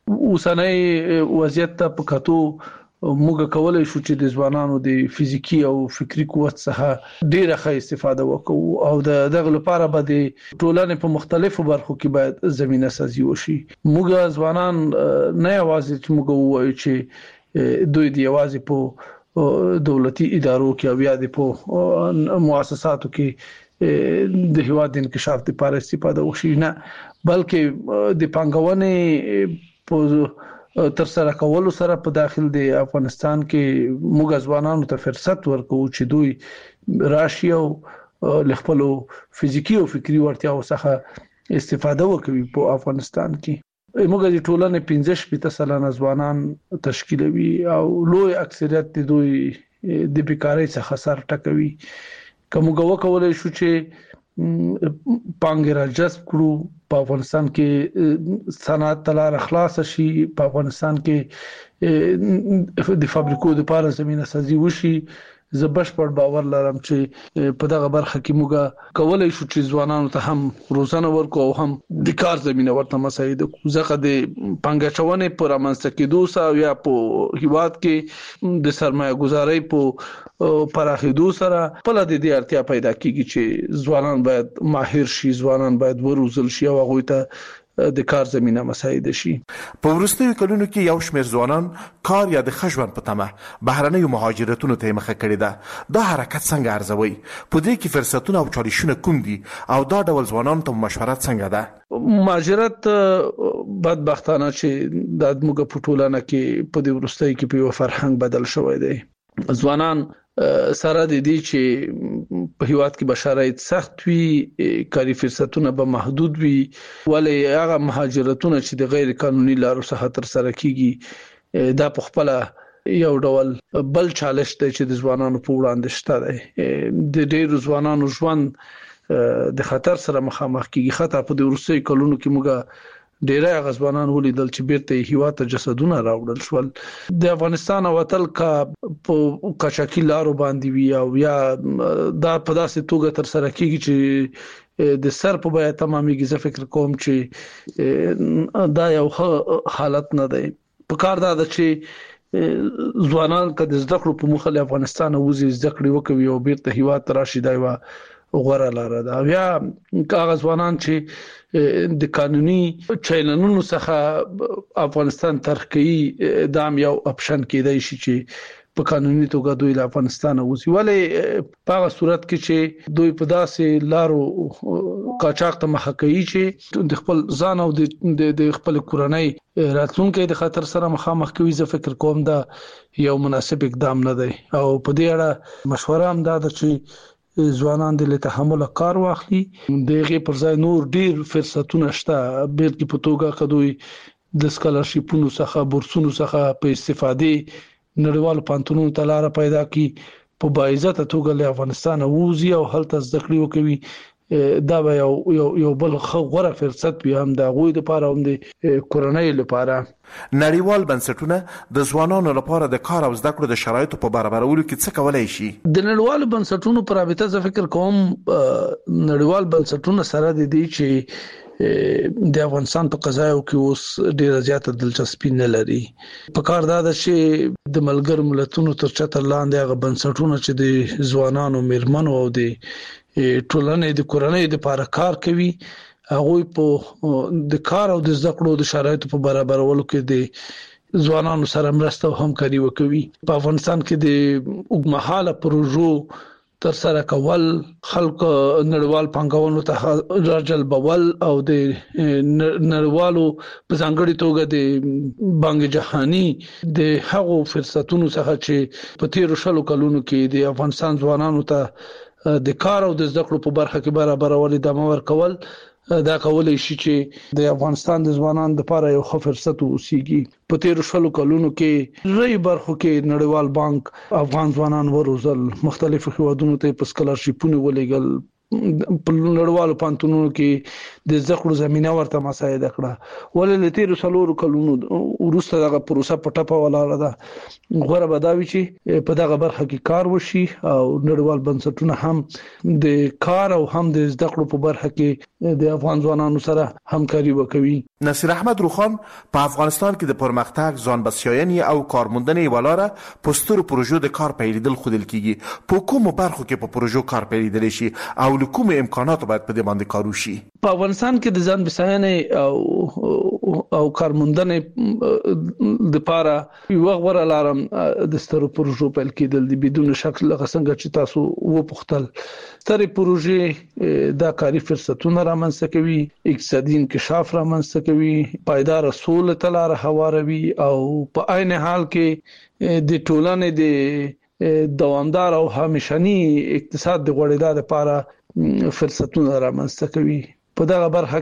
اوسنۍ وضعیت ته په کتو موږ کولای شو چې د ځوانانو د فزیکی او فکری قوت څخه ډیره ښه استفاده وکړو او د دغه لپاره به د ټولنې په مختلفو برخو کې باید زمينه سازي وشي. موږ ځوانان نه یوازې چې موږ وایو چې دوی د یوازې په دولتي ادارو کې او یا د په مؤسساتو کې د هیواد د انکشاف لپاره استفاده وشي نه بلکې د پنګونې په تر سره کولو سره په داخل د افغانستان کې موږ ځوانانو ته فرصت ورکو چې دوی راشي او خپل فزیکی او فکری ورتیاو څخه استفاده وکړي. په افغانستان کې موږ د ټولنې پنځه شپږ سلنه ځوانان تشکیلوي او لوی اکثریت د دوی د بیکاری څخه سر ټکوي. کوم وکولای شو چې پانګه را جذب کړو په افغانستان کې صنعت تلار خلاص شي په افغانستان کې د فابریکو لپاره زمينه سازي وشي. زه بشپړ باور لرم چې په دغه برخه کې موږ کولای شو چې ځوانانو ته هم روزانه ورکو او هم د کار زمينه ورته مساعده کوو. ځکه د پنګچونې پر امنځته کېدو سره یا په هیواد کې د سرمایه گذاري په پراخېدو سره په لدې د اړتیا پیدا کیږي چې ځوانان باید ماهر شي ځوانان باید وروزل شي او هغه ته د کار زمينه مساعده شي.
په ورستیو کلونو کې یو شمېر ځوانان کار یا د خشون په تمه بهرنۍ مهاجرتونو ته مخه کړې ده. دا حرکت څنګه ارزوي؟ په دې کې فرصتونه او چالشونه کوم دي او دا ډول ځوانانو ته مشوره څنګه ده؟
مهاجرت بدبختانه چې د موږ په ټولنه کې په دې ورستیو کې په یو فرهنګ بدل شوی دی. ځوانان سره د دې چې په هیواد کې بشارت سخت وي کاري فرصتونه به محدود وي ولې هغه مهاجرتونه چې د غیر قانوني لارو څخه تر سره کیږي دا په خپل یو ډول بل چالش دی چې د ځوانانو په وړاندې شته دی. د ډېر ځوانانو ژوند د خطر سره مخامخ کیږي. خطر په د روسي کلونو کې موږ ډیره غزوانان ولیدل چې بیرته هیواد ته جسدونه راوړل شول. د افغانستان وتل کا په قاچاقي لارو باندې وی او یا دا په داسې توګه تر سره کیږي چې د سر په بیه تمامېږي. زه فکر کوم چې دا یو حالت نه دی. په کار دا چې ځوانان کله زده کړو په مخه له افغانستان وزي زده کړې وکوي او بیرته هیواد راشي دا یو غوړه لاره ده. بیا کاغذ ځوانان چې د قانوني چیلنونو څخه افغانستان ترخی دام یو اپشن کېدای شي چې په قانوني توګه دوی له افغانستان وزي. ولې په هغه صورت کې چې دوی په داسې لارو قاچاق ته مخه کوي چې د خپل ځان او د خپل کورنۍ راتلونکي د خطر سره مخامخ کوي. زه فکر کوم دا یو مناسب اقدام نه دی او په دې اړه مشوره هم دا ده چې ځوانان د تحمل کار واخلي. دغه پر ځای نور ډیر فرصتونه شته بلکې په توګه کدوې د سکالرشیپونو څخه بورسونو څخه په استفادې نړیوال پانتونو تلاره پیدا کی په باعزت توګه له افغانستان ووزي او هلته زده کړې وکوي. دا به یو یو بل غوړه فرصت وي هم د غوي د لپاره هم د کورنۍ لپاره.
نړیوال بنسټونه د ځوانانو لپاره د کار او زده کړو د شرایطو په برابرولو کې څه کولای شي؟ د
نړیوال بنسټونو پر رابطه زه فکر کوم نړیوال بنسټونه سره د دې چې د افغانستان په قضایو کې اوس ډیره زیاته دلچسپي نه لري. په کار دا ده چې د ملګر ملتونو تر چتر لاندې هغه بنسټونه چې د ځوانانو میرمنو او د ټولنې د کورنۍ لپاره کار کوي هغه په د کار او د زده کړو د شرایطو په برابرولو کې د ځوانانو سره مرسته او همکاري وکوي. په افغانستان کې د اوږدمهاله پروژو تر سره کول خلک نړیوال پانګونو ته راجلبول او د نړیوالو په ځانګړي توګه د بانک جهاني د هغو فرصتونو څخه چې په تیر شلو کلونو کې د افغانستان ځوانانو ته د کار او د زده کړو په برخه کې برابرول د مور کول دا کولای شي چې د افغانستان د ځوانانو لپاره یو ښه فرصت وسیږي. په تیر شلو کلونو کې ری برخو کې نړیوال بانک افغان ځوانان وروزل مختلفو هیوادونو ته په سکالرشیپونه ولېګل په نړیوالو پانتونونو کې د ذکر زمينه ورته مساعده کړه. ولې تیر شلو کلونو وروسته دغه پروسه په ټاپه ولاړه ده. غوړه بداوي چې په دغه برخه کې کار وشي او نړیوال بنسټونه هم د کار او هم د ذکر په برخه کې د افغان ځوانانو سره همکاري وکوي.
نصیر احمد روخان په افغانستان کې د پرمختګ ځان بسیاینې او کارموندنې ولاره پوسټر پروژو د کار پیلېدل خودل کیږي. په کومو برخو کې په پروژو کار پیلېدل شي او کوم امکانات باید په دې باندې کار وشي؟
په افغانستان کې د ځان بسیاینې او او کارموندنې د لپاره یو غوړه لارم د سترو پروژو پیل کېدل دي. بدون شک لکه څنګه چې تاسو و پختل سترې پروژې د کاري فرصتونو رامنځته کوي، اقتصادي انکشاف رامنځته کوي، پایدار سولې ته لار هواروي او په عین حال کې د ټولنې د دوامدار او همیشنی اقتصاد د غوړېدا لپاره فرصتونه رامنځته کوي. په دغه برخه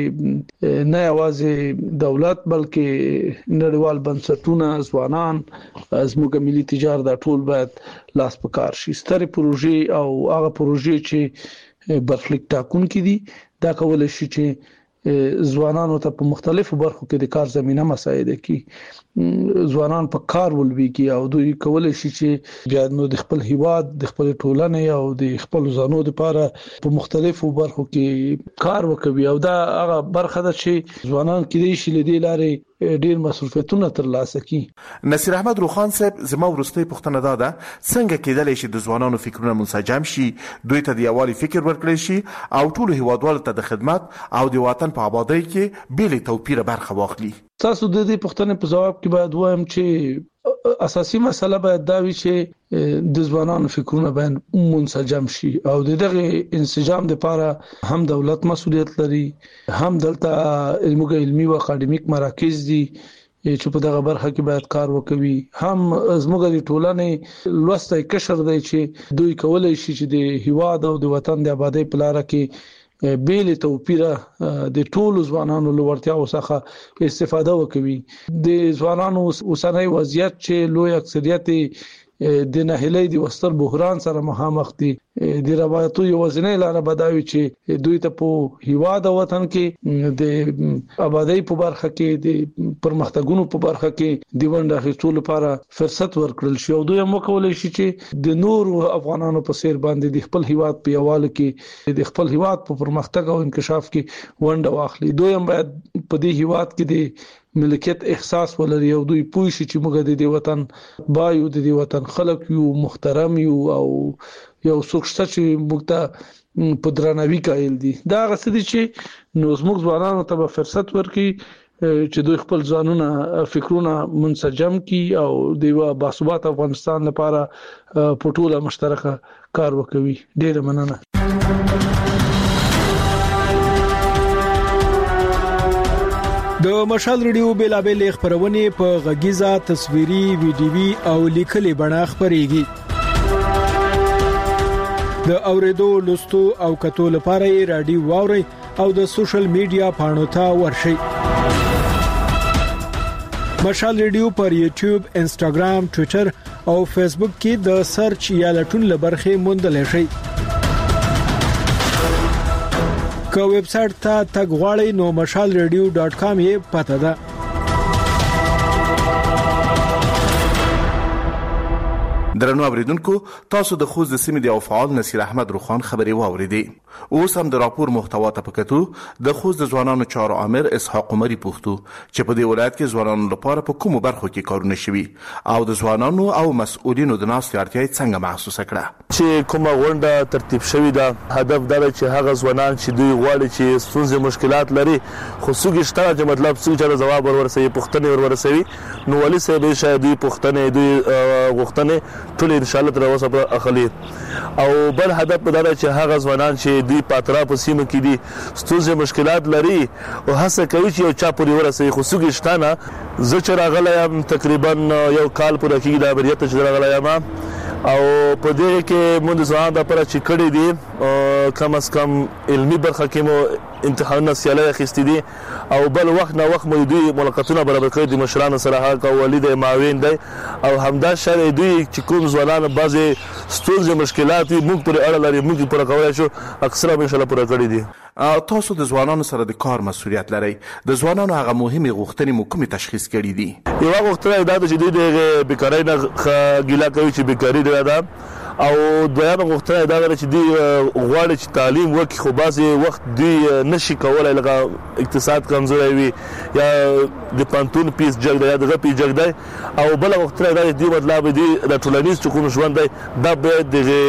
کې نه یوازې دولت بلکې نړیوال بنسټونه ځوانان زموږ ملي تجارت د ټول باید لاس په کار شي. سترې پروژې او هغه پروژې چې برخلیک ټاکونکي دي دا کولای شي چې ځوانانو ته په مختلفو برخو کې د کار زمينه مساعده کړي. ځوانان په کار ولويږي او دوی کولای شي چې بیا نو د خپل هیواد د خپل ټولنې او د خپل ځانو لپاره په مختلفو برخو کې کار وکوي او دا هغه برخه ده چې ځوانان کې شي لدی لارې ډیر مسؤلیتونه ترلاسه کړي.
نصیر احمد روخان صاحب زما ورستۍ پوښتنه ده ده څنګه کېدلی شي د ځوانانو فکرونه منسجم شي، دوی ته د یووالي فکر ورکړي شي او ټول هیوادوالو ته د خدمت او د وطن په آبادی کې بیلې توپیر برخه واخلي؟
تاسو د دې پوښتنې په جواب کې باید وایم چې اساسي مسله باید دا وي چې د ځوانانو فکرونه باید منسجم شي او دغه انسجام لپاره هم دولت مسؤلیت لري، هم دلته علمي او اکاډمیک مراکز دي چې په دغه برخه کې باید کار وکوي، هم زموږ د ټولنې لوستای کشر دی چې دوی کولای شي چې د هیواد او د وطن د آبادی په لار کې بیل توپیره د ټولو ځوانانو لورتیاو څخه استفاده وکوي. د ځوانانو اوسنۍ وضعیت چې لوی اکثریت د نهلي د وستر بحران سره مخامخ دي. د روایتو یو ځنې لاره بداوي چې دوی ته په هیواد او وطن کې د آبادی په برخه کې د پرمختګونو په برخه کې د ونډه اخیستلو لپاره فرصت ورکړل شي او دوی هم کولای شي چې د نور افغانانو په سیر باندې د خپل هیواد په یووالي کې د خپل هیواد په پرمختګ او انکشاف کې ونډه واخلي. دوی هم باید په دې هیواد کې د ملکیت احساس ولري او دوی پوه شي چې موږ د دې وطن بایو د دې وطن خلک یو محترم یو او یو څوک چې موږ ته په درناوي قایل دي. دا غسدي چې نو زموږ ځوانانو ته به فرصت ورکړي چې دوی خپل ځانونه فکرونه منسجم کړي او د یو باثبات افغانستان لپاره په ټوله مشترکه کار وکړي. ډېر مننه.
د مشال ریډیو بیلابل خبرونه په غږیزه تصویري ویډیوي او لیکلي بڼه خبريږي. د اوریدو لوستو او کتو لپاره رادیو واوري او د سوشل میډیا پاڼو ته ورشئ. مشال ریډیو پر یوټیوب، انسټاګرام، ټوئیټر او فیسبوک کې د سرچ یا لټون لبرخه موندل شي. که ویب سټ ته تګ غواړئ نو مشال ریډیو ډاټ کام یې پته ده.
درنو اوریدونکو، تاسو د خوست د سیمې د فعال نصیر احمد روخان خبري واوریدې. اوس هم د راپور محتوا ته پکتو د خوست د ځوانانو چارو امر اسحاق عمري پوښتو چې په دې ولایت کې ځوانانو لپاره په کومو برخو کې کارونه شوي او د ځوانانو او مسؤلینو د ناستې اړتیا څنګه محسوسه کړه.
چې کومه غونډه ترتیب شوې ده، هدف دا دی چې هغه ځوانان چې دوی غواړي چې ستونزې مشکلات لري خو څوک شته چې مطلب څوک چې جواب ورورسوي، پوښتنې ورورسوي، نو ولې صاحب شاید دوی پوښتنې دوی غوښتنې ټول ان شاء الله تر اوسه په اخلي. او بل هدف دا دی چې هغه ځوانان چې دوی په اطراف سیمه کې دي ستونزې مشکلات لري او هڅه کوي چې یو چا پورې ورسوي. خو څوک شته نه، زه چې راغلی یم تقریبا یو کال پوره کېږي د امریت چې راغلی یم او په دې کې موږ ځوانان د لپاره چې کړي دي کم از کم علمي برخه کې مو امتحانونه سیالي اخیستي دي او بل وخت نه وخت مو دوی ملاقاتونه برابر کړي دي مشرانو سره، هغه ولید معاون دی او همدا شر دوی چې کوم ځوانان بعضي ستونزې مشکلات موږ پر اړه لري موږ پر کولای شو اکثره ان شاء الله پوره کړی دي.
تاسو د ځوانانو سره د کار مسؤلیت لرئ. د ځوانانو هغه مهمه غوښتنې مو کومه تشخیص کړې دي؟
یو غوښتنه دا ده چې دوی د بیکاری نه ګیله کوي چې بیکاری ده، او دویمه غوښتنه دا ده چې دوی غواړي چې تعلیم وکړي خو بعضي وخت دوی نشي کولای، لکه اقتصاد کمزوري وي یا د پانتون پیس جګ دی یا د غپی جګ دی. او بل غوښتنه دا دی مطلب دی د ټولنیز کوم ژوند دی دا به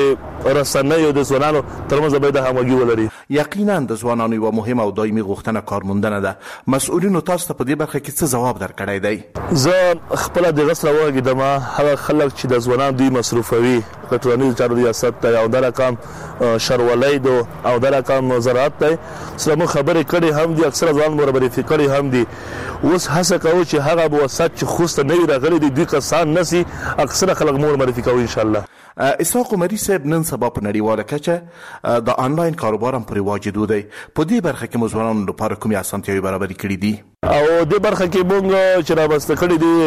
د رسنیو د ځوانانو ترمنځ به د همغږي ولري.
یقینا د ځوانانو یو مهمه او دایمي غوښتنه کارموندنه ده. مسؤلینو تاسو ته په دې برخه کې څه ځواب درکړی دی؟
زه خپل د غسر وګیدم هغه خلک چې د ځوانانو دوی مصرفوي ټولنیز چارو ریاست ته او د رقم شرولای دو او د رقم زراعت ته سره خبرې کړي هم دي، اکثره ځوان مربري فکرې هم دي. اوس هڅه کوي چې هغه به وسات چې خوست نه راغلي دي دوی کسان نسی اکثره خلک مور مرفي کوي ان شاء الله.
اسحاق عمري صاحب نن سبا په نړیواله کچه د انلاین کاروبار هم پرې واجد دی. په دې برخه کې مزورانو لپاره کومې اسانتیاوې برابر کړې دي؟
او د برخه کې مونږ چې رابسته کړی دی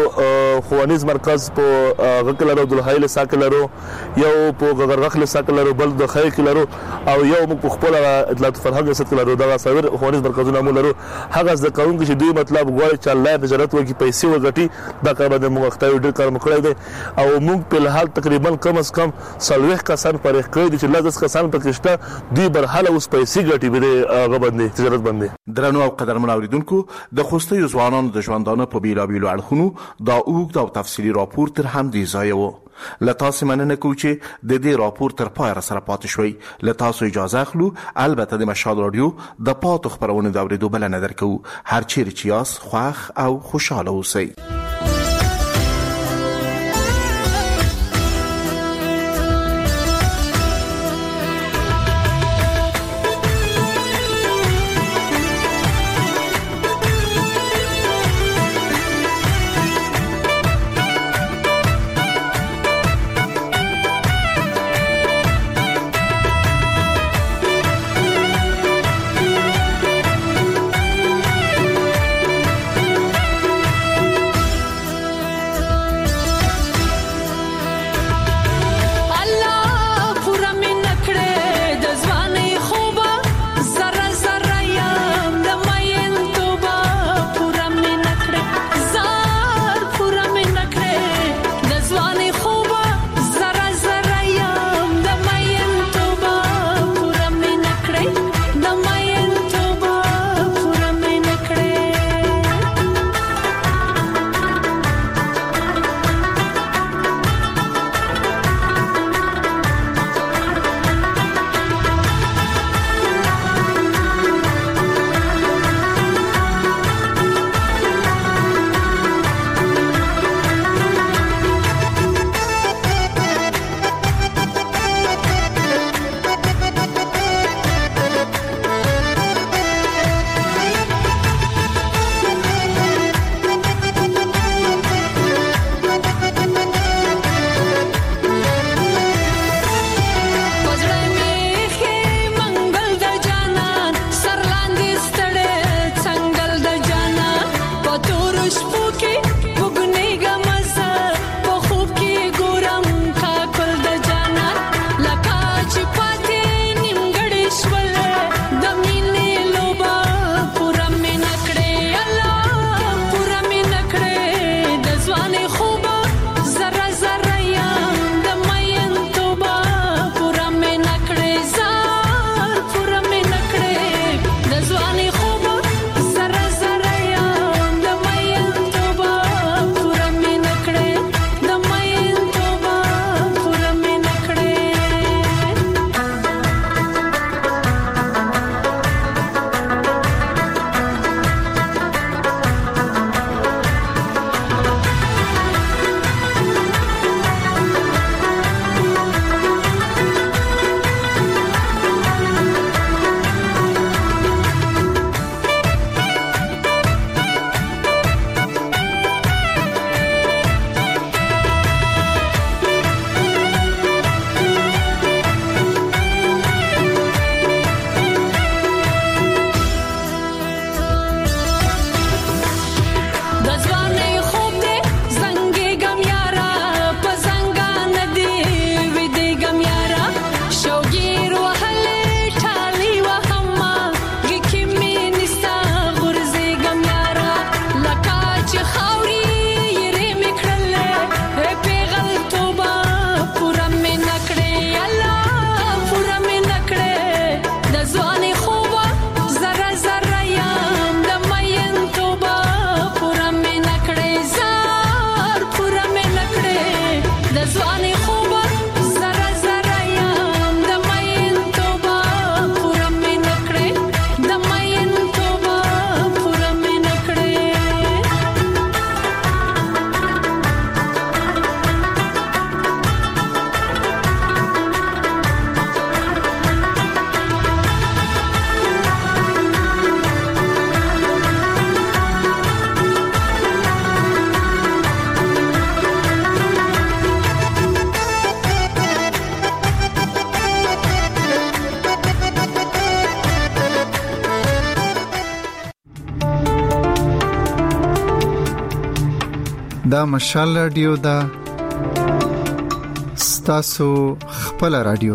یو خوانیز مرکز په غکلرو د هایل ساکلرو، یو په غرغخل ساکلرو، بل د خیر کلرو او یو موږ په خپل اطلاعات فرهنګ ساکلرو دا سایر خوانیز مرکزونه مو لرو. هغه ځکه کوم چې دوی مطلب غواړي چې الله تجارت وکړي پیسې وګټي دا کار باندې موږ ختای ډیر کار مکړی دی او موږ په الحال تقریبا کم از کم سلوخ کسان پرې کړی دي چې لږ کسان پکې شته دوی برحاله اوس پیسې ګټي به هغه باندې تجارت باندې.
درنو او قدرمن اوریدونکو، د خوستي ځوانانو د ژوندانه په بیلابیلو اړخونو دا اوږد او تفصیلي راپور تر هم دی ځای وو. لتاسو مننه کوم چې د دې راپور تر پای را سره پاتې شوي. لتاسو اجازه اخلو البته د مشال رادیو د پاتو خبرونه د اوریدو بل نه درکو. هر چیرې چې یاست خوښ او خوشاله اوسئ.
دا مشال رادیو دا ستاسو خپل رادیو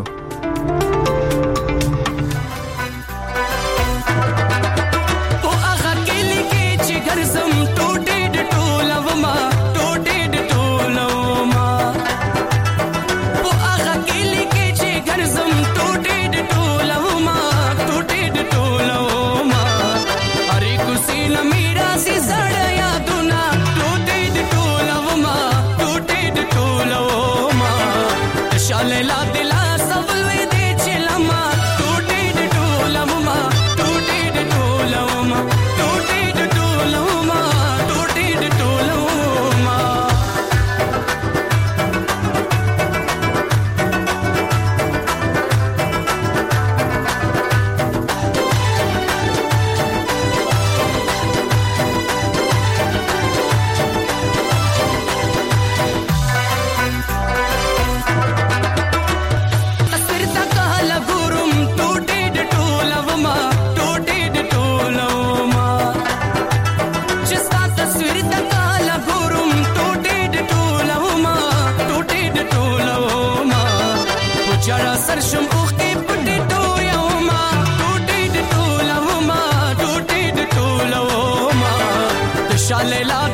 Shalala